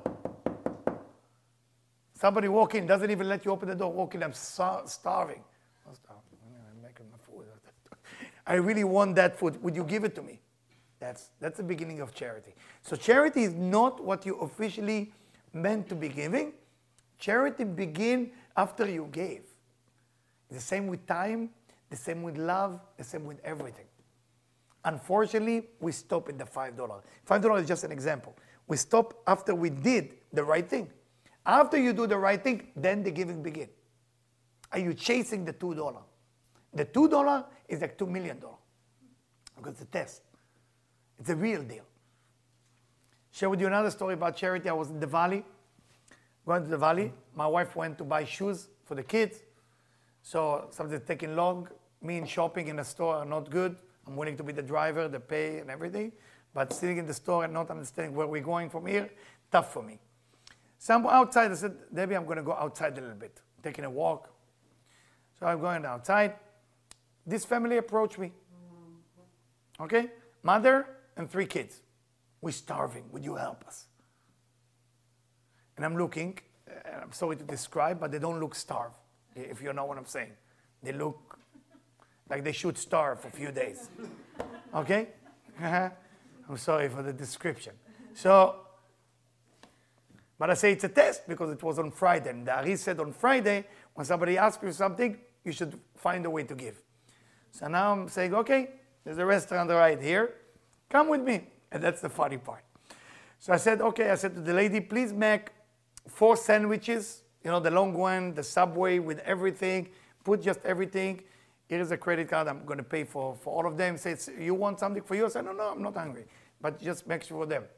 Somebody walk in, doesn't even let you open the door. Walk in, I'm so starving. I'm starving. I'm making my food. I really want that food. Would you give it to me? That's, that's the beginning of charity. So charity is not what you officially meant to be giving. Charity begins after you gave. The same with time. The same with love, the same with everything. Unfortunately, we stop at the five dollars. five dollars is just an example. We stop after we did the right thing. After you do the right thing, then the giving begins. Are you chasing the two dollars? The two dollars is like two million dollars. Because it's a test. It's a real deal. Share with you another story about charity. I was in the valley, going to the valley. My wife went to buy shoes for the kids. So something's taking long. Me and shopping in the store are not good. I'm willing to be the driver, the pay and everything. But sitting in the store and not understanding where we're going from here, tough for me. So I'm outside. I said, Debbie, I'm going to go outside a little bit, taking a walk. So I'm going outside. This family approached me. Okay? Mother and three kids. We're starving. Would you help us? And I'm looking, and I'm sorry to describe, but they don't look starved, if you know what I'm saying. They look like they should starve for a few days. Okay? I'm sorry for the description. So, but I say it's a test because it was on Friday. And the Ari said on Friday, when somebody asks you something, you should find a way to give. So now I'm saying, okay, there's a restaurant right here. Come with me. And that's the funny part. So I said, okay, I said to the lady, please make four sandwiches, you know, the long one, the Subway with everything. Put just everything. Here is a credit card. I'm going to pay for, for all of them. Says, you want something for you? I said, no, no, I'm not hungry. But just make sure for them.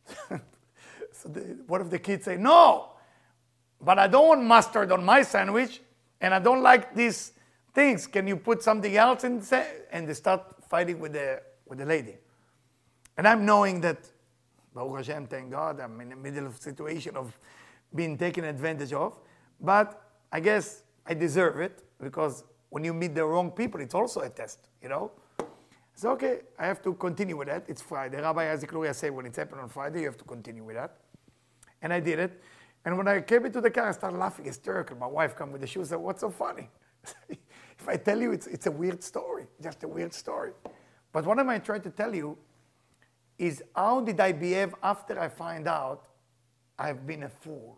So the, what if the kids say, no, but I don't want mustard on my sandwich, and I don't like these things. Can you put something else in? And they start fighting with the, with the lady. And I'm knowing that, Baruch Hashem, thank God, I'm in the middle of a situation of being taken advantage of. But I guess I deserve it, because when you meet the wrong people, it's also a test, you know? So, okay, I have to continue with that. It's Friday. Rabbi Isaac Luria said when it's happened on Friday, you have to continue with that. And I did it. And when I came into the car, I started laughing hysterical. My wife came with the shoes and said, what's so funny? If I tell you, it's, it's a weird story, just a weird story. But what am I trying to tell you is how did I behave after I find out I've been a fool?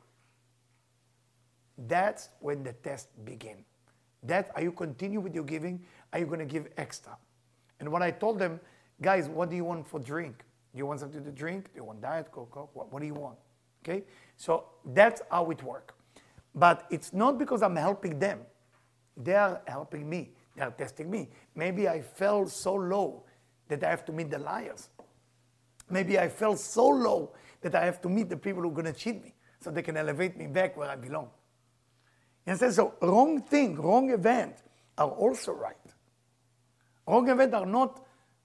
That's when the test begins. That, are you continue with your giving? Are you going to give extra? And when I told them, guys, what do you want for drink? Do you want something to drink? Do you want Diet Coke? Coke? What, what do you want? Okay? So that's how it works. But it's not because I'm helping them. They are helping me. They are testing me. Maybe I fell so low that I have to meet the liars. Maybe I fell so low that I have to meet the people who are going to cheat me so they can elevate me back where I belong. And so wrong thing, wrong event are also right. Wrong events are not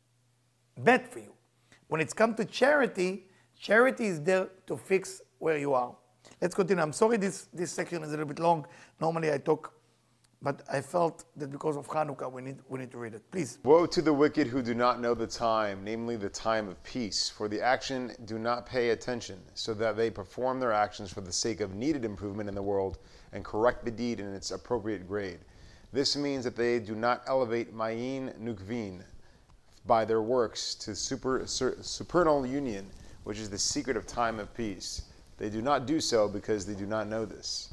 bad for you. When it's come to charity, charity is there to fix where you are. Let's continue. I'm sorry this, this section is a little bit long. Normally I talk, but I felt that because of Hanukkah we need, we need to read it. Please. Woe to the wicked who do not know the time, namely the time of peace. For the action do not pay attention, so that they perform their actions for the sake of needed improvement in the world and correct the deed in its appropriate grade. This means that they do not elevate Ma'in Nukvin by their works to super, sur, supernal union, which is the secret of time of peace. They do not do so because they do not know this.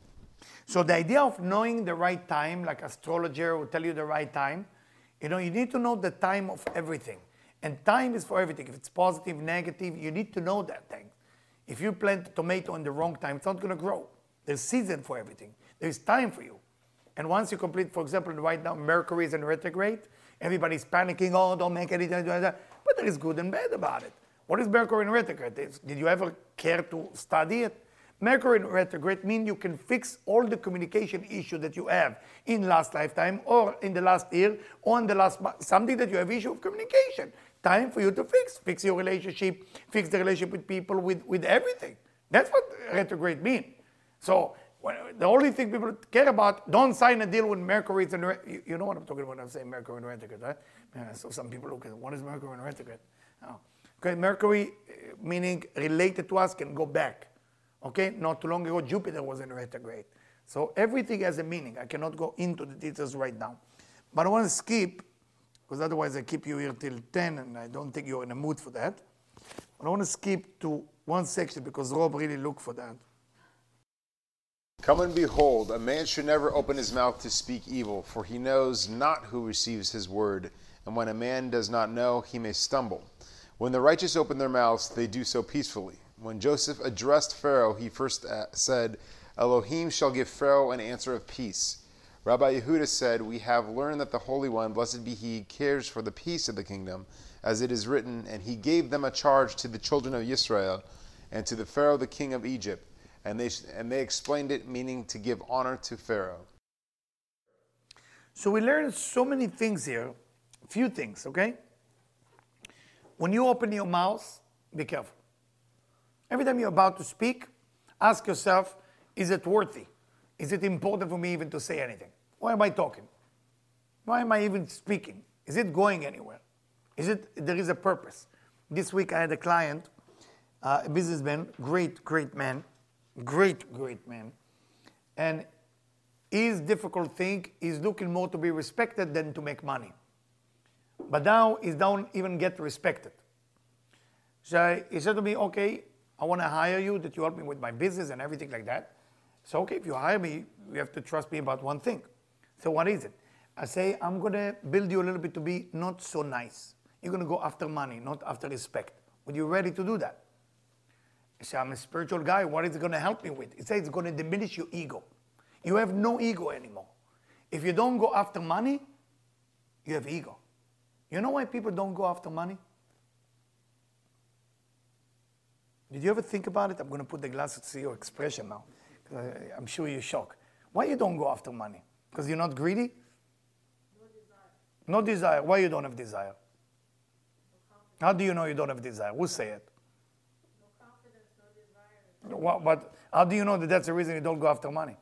So the idea of knowing the right time, like astrologer will tell you the right time, you know, you need to know the time of everything. And time is for everything. If it's positive, negative, you need to know that thing. If you plant a tomato in the wrong time, it's not going to grow. There's season for everything. There's time for you. And once you complete, for example, right now, Mercury is in retrograde, everybody's panicking, oh, don't make anything, but there is good and bad about it. What is Mercury in retrograde? Did you ever care to study it? Mercury in retrograde means you can fix all the communication issue that you have in last lifetime or in the last year or in the last month, something that you have issue of communication. Time for you to fix. Fix your relationship, fix the relationship with people, with, with everything. That's what retrograde means. So when, the only thing people care about, don't sign a deal with Mercury. In re- you, you know what I'm talking about when I'm saying Mercury in retrograde, right? Yeah, so some people look at what is Mercury in retrograde? Oh. Okay, Mercury, meaning related to us, can go back. Okay, not too long ago, Jupiter was in retrograde. So everything has a meaning. I cannot go into the details right now. But I want to skip, because otherwise I keep you here till ten, and I don't think you're in a mood for that. But I want to skip to one section, because Rob really looked for that. Come and behold, a man should never open his mouth to speak evil, for he knows not who receives his word. And when a man does not know, he may stumble. When the righteous open their mouths, they do so peacefully. When Joseph addressed Pharaoh, he first said, Elohim shall give Pharaoh an answer of peace. Rabbi Yehuda said, We have learned that the Holy One, blessed be he, cares for the peace of the kingdom, as it is written, and he gave them a charge to the children of Israel and to the Pharaoh the king of Egypt. And they, and they explained it, meaning to give honor to Pharaoh. So we learned so many things here, a few things, okay? When you open your mouth, be careful. Every time you're about to speak, ask yourself, is it worthy? Is it important for me even to say anything? Why am I talking? Why am I even speaking? Is it going anywhere? Is it, there is a purpose. This week I had a client, uh, a businessman, great, great man, great, great man. And his difficult thing is looking more to be respected than to make money. But now he don't even get respected. So he said to me, okay, I want to hire you, that you help me with my business and everything like that. So, okay, if you hire me, you have to trust me about one thing. So what is it? I say, I'm going to build you a little bit to be not so nice. You're going to go after money, not after respect. Are you ready to do that? I say, I'm a spiritual guy. What is it going to help me with? He says it's going to diminish your ego. You have no ego anymore. If you don't go after money, you have ego. You know why people don't go after money? Did you ever think about it? I'm going to put the glasses to see your expression now. I'm sure you're shocked. Why you don't go after money? Because you're not greedy? No desire. No desire. Why you don't have desire? No How do you know you don't have desire? Who say it? No confidence, no desire. Well, but how do you know that that's the reason you don't go after money?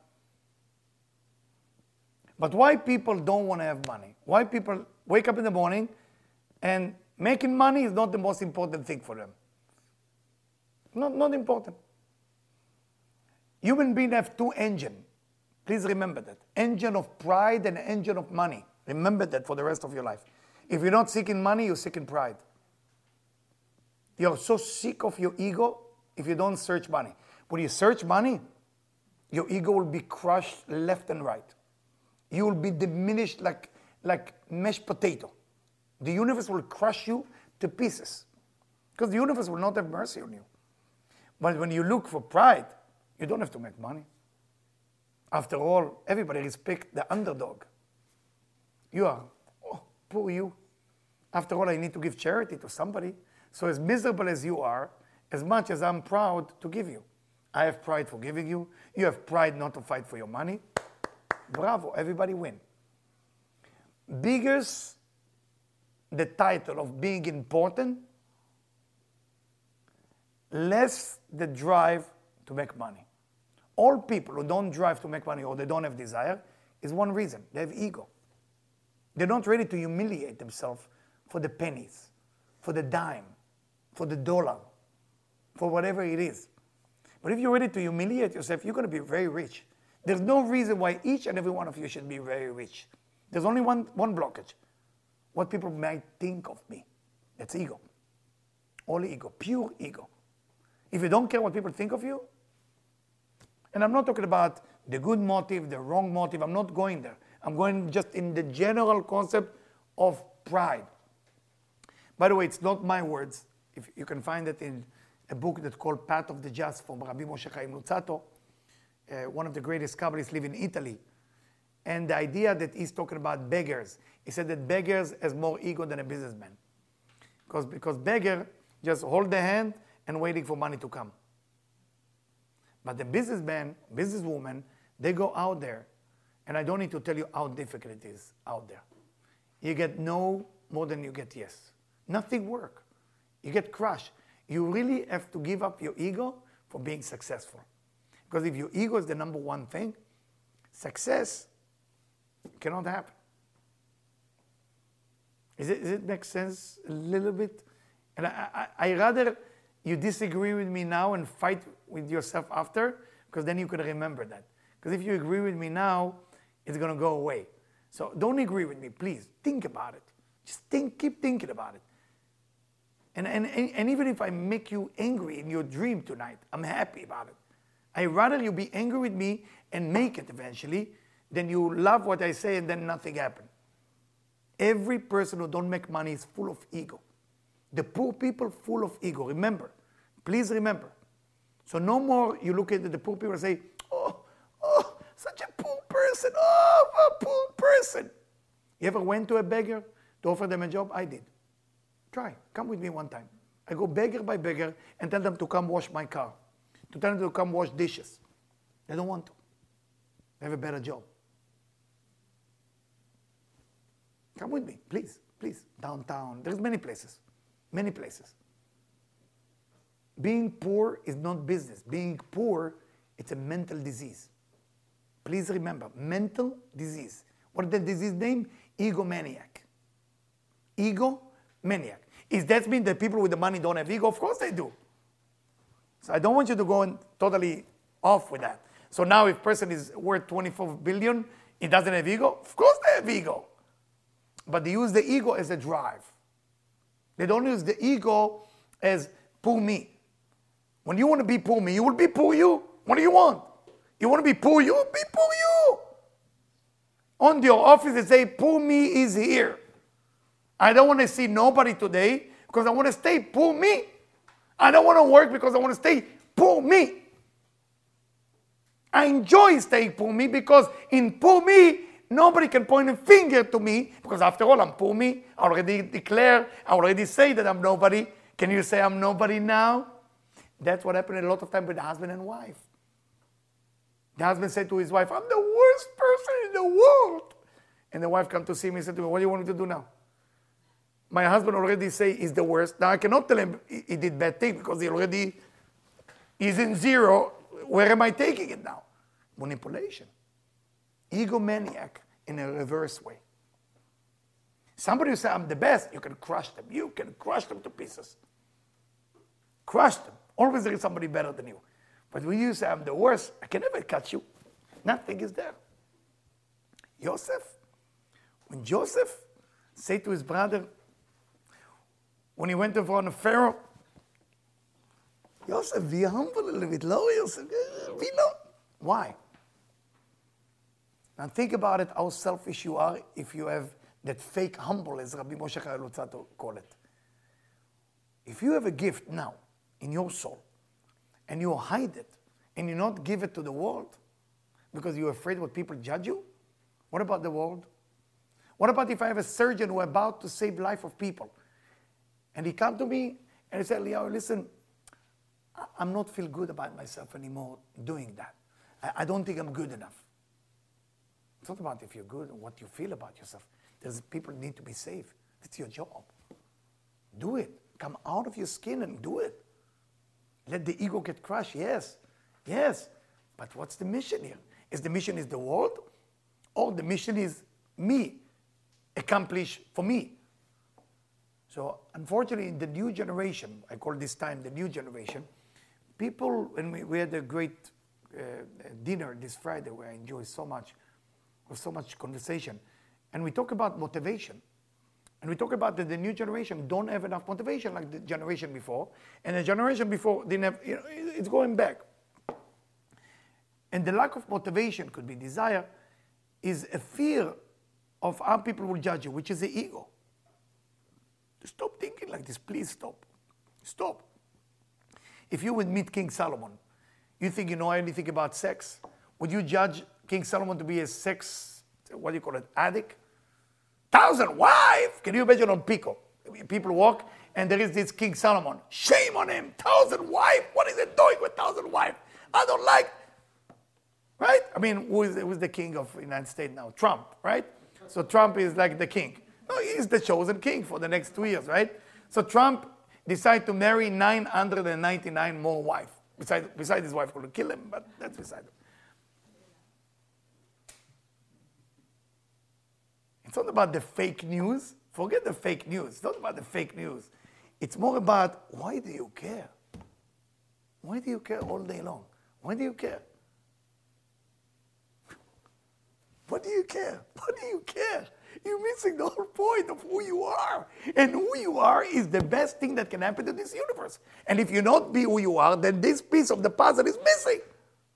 But why people don't want to have money? Why people wake up in the morning and making money is not the most important thing for them? Not, not important. Human beings have two engines. Please remember that. Engine of pride and engine of money. Remember that for the rest of your life. If you're not seeking money, you're seeking pride. You're so sick of your ego if you don't search money. When you search money, your ego will be crushed left and right. You will be diminished like, like mashed potato. The universe will crush you to pieces. Because the universe will not have mercy on you. But when you look for pride, you don't have to make money. After all, everybody respects the underdog. You are, oh, poor you. After all, I need to give charity to somebody. So as miserable as you are, as much as I'm proud to give you. I have pride for giving you. You have pride not to fight for your money. Bravo, everybody win. Biggest the title of being important, less the drive to make money. All people who don't drive to make money or they don't have desire is one reason. They have ego. They're not ready to humiliate themselves for the pennies, for the dime, for the dollar, for whatever it is. But if you're ready to humiliate yourself, you're going to be very rich. There's no reason why each and every one of you should be very rich. There's only one, one blockage. What people might think of me. That's ego. All ego, pure ego. If you don't care what people think of you, and I'm not talking about the good motive, the wrong motive, I'm not going there. I'm going just in the general concept of pride. By the way, it's not my words. If you can find it in a book that's called Path of the Just from Rabbi Moshe Chaim Luzzatto, uh, one of the greatest Kabbalists live in Italy. And the idea that he's talking about beggars, he said that beggars has more ego than a businessman. Because, because beggar just hold the hand and waiting for money to come. But the businessman, businesswoman, they go out there, and I don't need to tell you how difficult it is out there. You get no more than you get yes. Nothing works. You get crushed. You really have to give up your ego for being successful. Because if your ego is the number one thing, success cannot happen. Is it, does it make sense a little bit? And I, I, I rather you disagree with me now and fight with yourself after, because then you can remember that. Because if you agree with me now, it's going to go away. So don't agree with me, please. Think about it. Just think, keep thinking about it. And, and, and even if I make you angry in your dream tonight, I'm happy about it. I'd rather you be angry with me and make it eventually than you love what I say and then nothing happen. Every person who don't make money is full of ego. The poor people full of ego. Remember, please remember. So no more you look at the poor people and say, oh, oh, such a poor person, oh, a poor person. You ever went to a beggar to offer them a job? I did. Try, come with me one time. I go beggar by beggar and tell them to come wash my car, to tell them to come wash dishes. They don't want to. They have a better job. Come with me, please, please. Downtown, there's many places, many places. Being poor is not business. Being poor, it's a mental disease. Please remember, mental disease. What is the disease name? Egomaniac. Egomaniac. Is that mean that people with the money don't have ego? Of course they do. So I don't want you to go and totally off with that. So now if person is worth twenty-four billion, he doesn't have ego? Of course they have ego. But they use the ego as a drive. They don't use the ego as poor me. When you want to be poor me, you will be poor you. What do you want? You want to be poor you? Be poor you. On your office, they say, poor me is here. I don't want to see nobody today because I want to stay poor me. I don't want to work because I want to stay poor me. I enjoy staying poor me because in poor me, nobody can point a finger to me because after all, I'm poor me. I already declare, I already say that I'm nobody. Can you say I'm nobody now? That's what happened a lot of time with the husband and wife. The husband said to his wife, I'm the worst person in the world. And the wife come to see me and said to me, what do you want me to do now? My husband already say he's the worst. Now I cannot tell him he did bad thing because he already is in zero. Where am I taking it now? Manipulation. Egomaniac in a reverse way. Somebody who say I'm the best, you can crush them. You can crush them to pieces. Crush them. Always there is somebody better than you. But when you say I'm the worst, I can never catch you. Nothing is there. Joseph, when Joseph said to his brother, when he went in front of Pharaoh, Joseph, be humble a little bit, lower yourself. Be low. Why? Now think about it, how selfish you are if you have that fake humble, as Rabbi Moshe Chaim Luzzatto call it. If you have a gift now in your soul, and you hide it, and you not give it to the world, because you're afraid what people judge you, what about the world? What about if I have a surgeon who is about to save life of people, and he come to me, and he said, Leo, listen, I'm not feel good about myself anymore doing that. I, I don't think I'm good enough. It's not about if you're good or what you feel about yourself. There's people need to be saved. It's your job. Do it. Come out of your skin and do it. Let the ego get crushed. Yes. Yes. But what's the mission here? Is the mission is the world? Or the mission is me? Accomplish for me. So unfortunately, in the new generation, I call this time the new generation, people, when we, we had a great uh, dinner this Friday where I enjoyed so much, with so much conversation, and we talk about motivation. And we talk about that the new generation don't have enough motivation like the generation before, and the generation before didn't have, you know, it's going back. And the lack of motivation could be desire, is a fear of how people will judge you, which is the ego. Stop thinking like this, please stop. Stop. If you would meet King Solomon, you think you know anything about sex? Would you judge King Solomon to be a sex, what do you call it, addict? Thousand wife! Can you imagine on Pico? People walk and there is this King Solomon. Shame on him! Thousand wife! What is he doing with thousand wife? I don't like, right? I mean, who is, who's the king of the United States now? Trump, right? So Trump is like the king. No, he's the chosen king for the next two years, right? So Trump decided to marry nine hundred ninety-nine more wives. Besides, besides his wife going to kill him, but that's beside him. It's not about the fake news. Forget the fake news. It's not about the fake news. It's more about, why do you care? Why do you care all day long? Why do you care? What do you care? What do you care? You're missing the whole point of who you are. And who you are is the best thing that can happen to this universe. And if you not be who you are, then this piece of the puzzle is missing.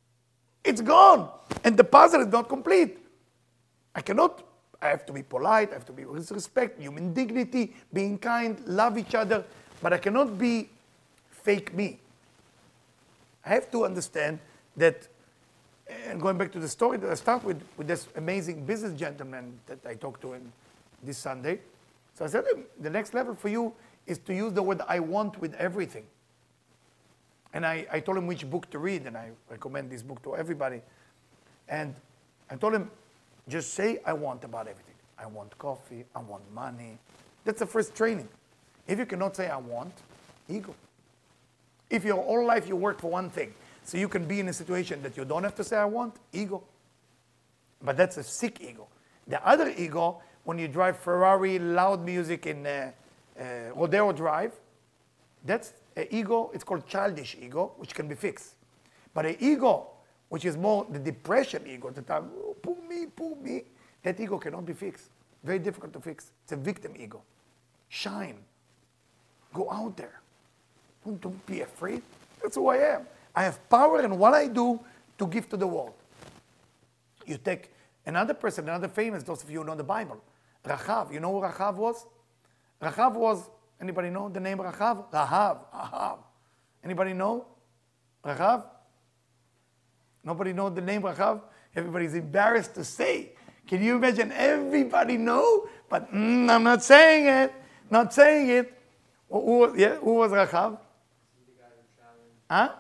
It's gone. And the puzzle is not complete. I cannot, I have to be polite, I have to be with respect, human dignity, being kind, love each other, but I cannot be fake me. I have to understand that, and going back to the story that I start with, with this amazing business gentleman that I talked to in this Sunday. So I said, the next level for you is to use the word I want with everything. And I, I told him which book to read, and I recommend this book to everybody. And I told him, just say I want about everything. I want coffee, I want money. That's the first training. If you cannot say I want, ego. If your whole life you work for one thing, so you can be in a situation that you don't have to say I want, ego. But that's a sick ego. The other ego, when you drive Ferrari, loud music in uh, uh, Rodeo Drive, that's an ego, it's called childish ego, which can be fixed. But an ego, which is more the depression ego, the time, oh, poor me, poor me, that ego cannot be fixed. Very difficult to fix. It's a victim ego. Shine. Go out there. Don't, don't be afraid. That's who I am. I have power in what I do to give to the world. You take another person, another famous, those of you who know the Bible, Rahav. You know who Rahav was? Rahav was, anybody know the name Rahav? Rahav, Rahav. Anybody know Rahav? Nobody know the name Rahav? Everybody's embarrassed to say. Can you imagine everybody know? But mm, I'm not saying it. Not saying it. Who, who, yeah, who was Rahav? Huh?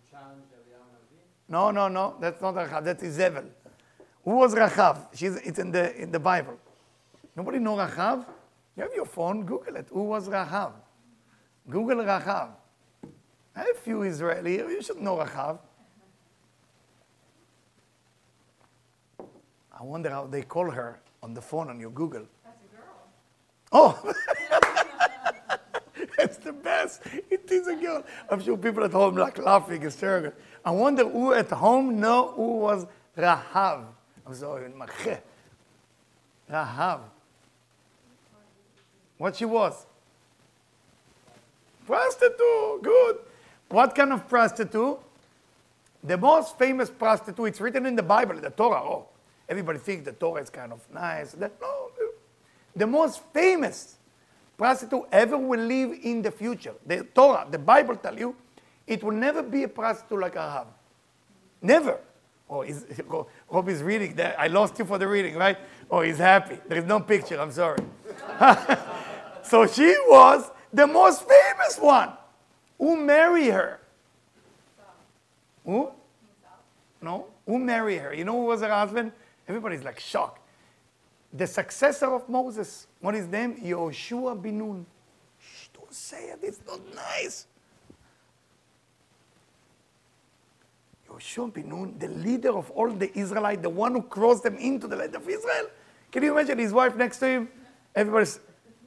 No, no, no. That's not Rahav. That's Izebel. Who was Rahav? She's, it's in the, in the Bible. Nobody know Rahav? You have your phone, Google it. Who was Rahav? Google Rahav. I have a few Israeli. You should know Rahav. I wonder how they call her on the phone on your Google. That's a girl. Oh! It's the best. It is a girl. I'm sure people at home like laughing hysterical. I wonder who at home know who was Rahav. I'm sorry, Rahav. What she was? Prostitute. Good. What kind of prostitute? The most famous prostitute. It's written in the Bible, the Torah. Oh, everybody thinks the Torah is kind of nice. That, no. The most famous prostitute ever will live in the future. The Torah, the Bible tell you, it will never be a prostitute like Rahav. Never. Oh, he's, Rob is reading. That. I lost you for the reading, right? Oh, he's happy. There is no picture. I'm sorry. So she was the most famous one. Who married her? Who? No? Who married her? You know who was her husband? Everybody's like shocked. The successor of Moses. What is his name? Yoshua bin Nun. Shh, don't say it. It's not nice. Yoshua bin Nun, the leader of all the Israelites, the one who crossed them into the land of Israel. Can you imagine his wife next to him? Everybody's...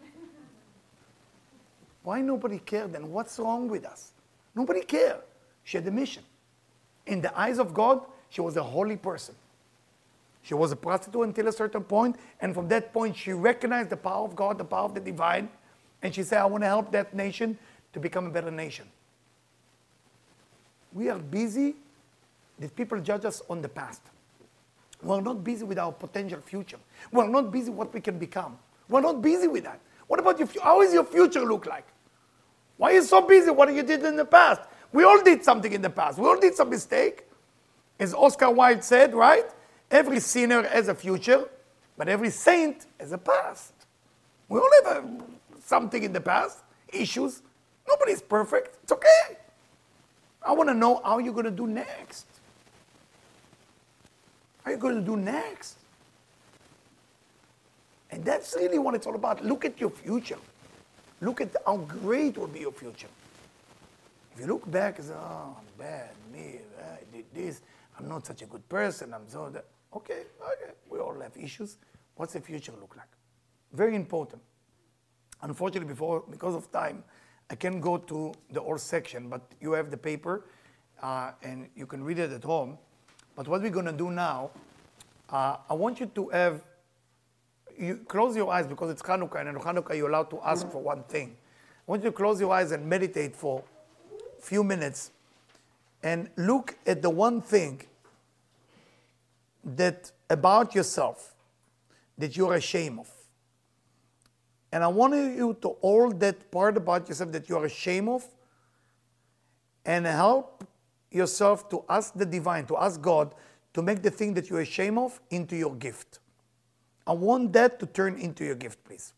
Why nobody cared then? What's wrong with us? Nobody cared. She had a mission. In the eyes of God, she was a holy person. She was a prostitute until a certain point, and from that point, she recognized the power of God, the power of the divine, and she said, I want to help that nation to become a better nation. We are busy that people judge us on the past. We're not busy with our potential future. We're not busy what we can become. We're not busy with that. What about your future? How is your future look like? Why are you so busy what you did in the past? We all did something in the past. We all did some mistake. As Oscar Wilde said, right? Every sinner has a future, but every saint has a past. We all have a, something in the past, issues. Nobody's perfect. It's okay. I want to know how you're going to do next. How are you going to do next? And that's really what it's all about. Look at your future. Look at how great will be your future. If you look back and say, oh, I'm bad, me, I did this, I'm not such a good person, I'm so that. Okay, okay, we all have issues. What's the future look like? Very important. Unfortunately, before, because of time, I can't go to the whole section, but you have the paper, uh, and you can read it at home. But what we're going to do now, uh, I want you to have, you close your eyes because it's Hanukkah, and in Hanukkah you're allowed to ask for one thing. I want you to close your eyes and meditate for a few minutes and look at the one thing that about yourself that you're ashamed of. And I want you to hold that part about yourself that you're ashamed of and help yourself to ask the divine, to ask God to make the thing that you're ashamed of into your gift. I want that to turn into your gift, please.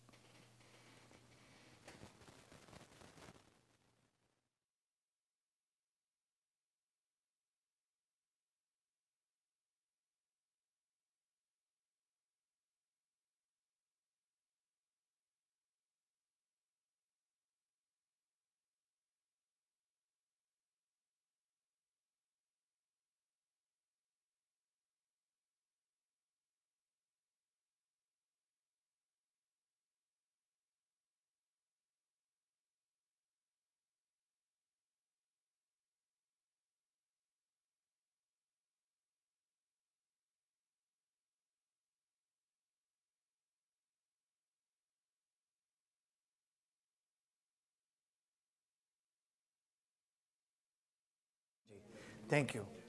Thank you.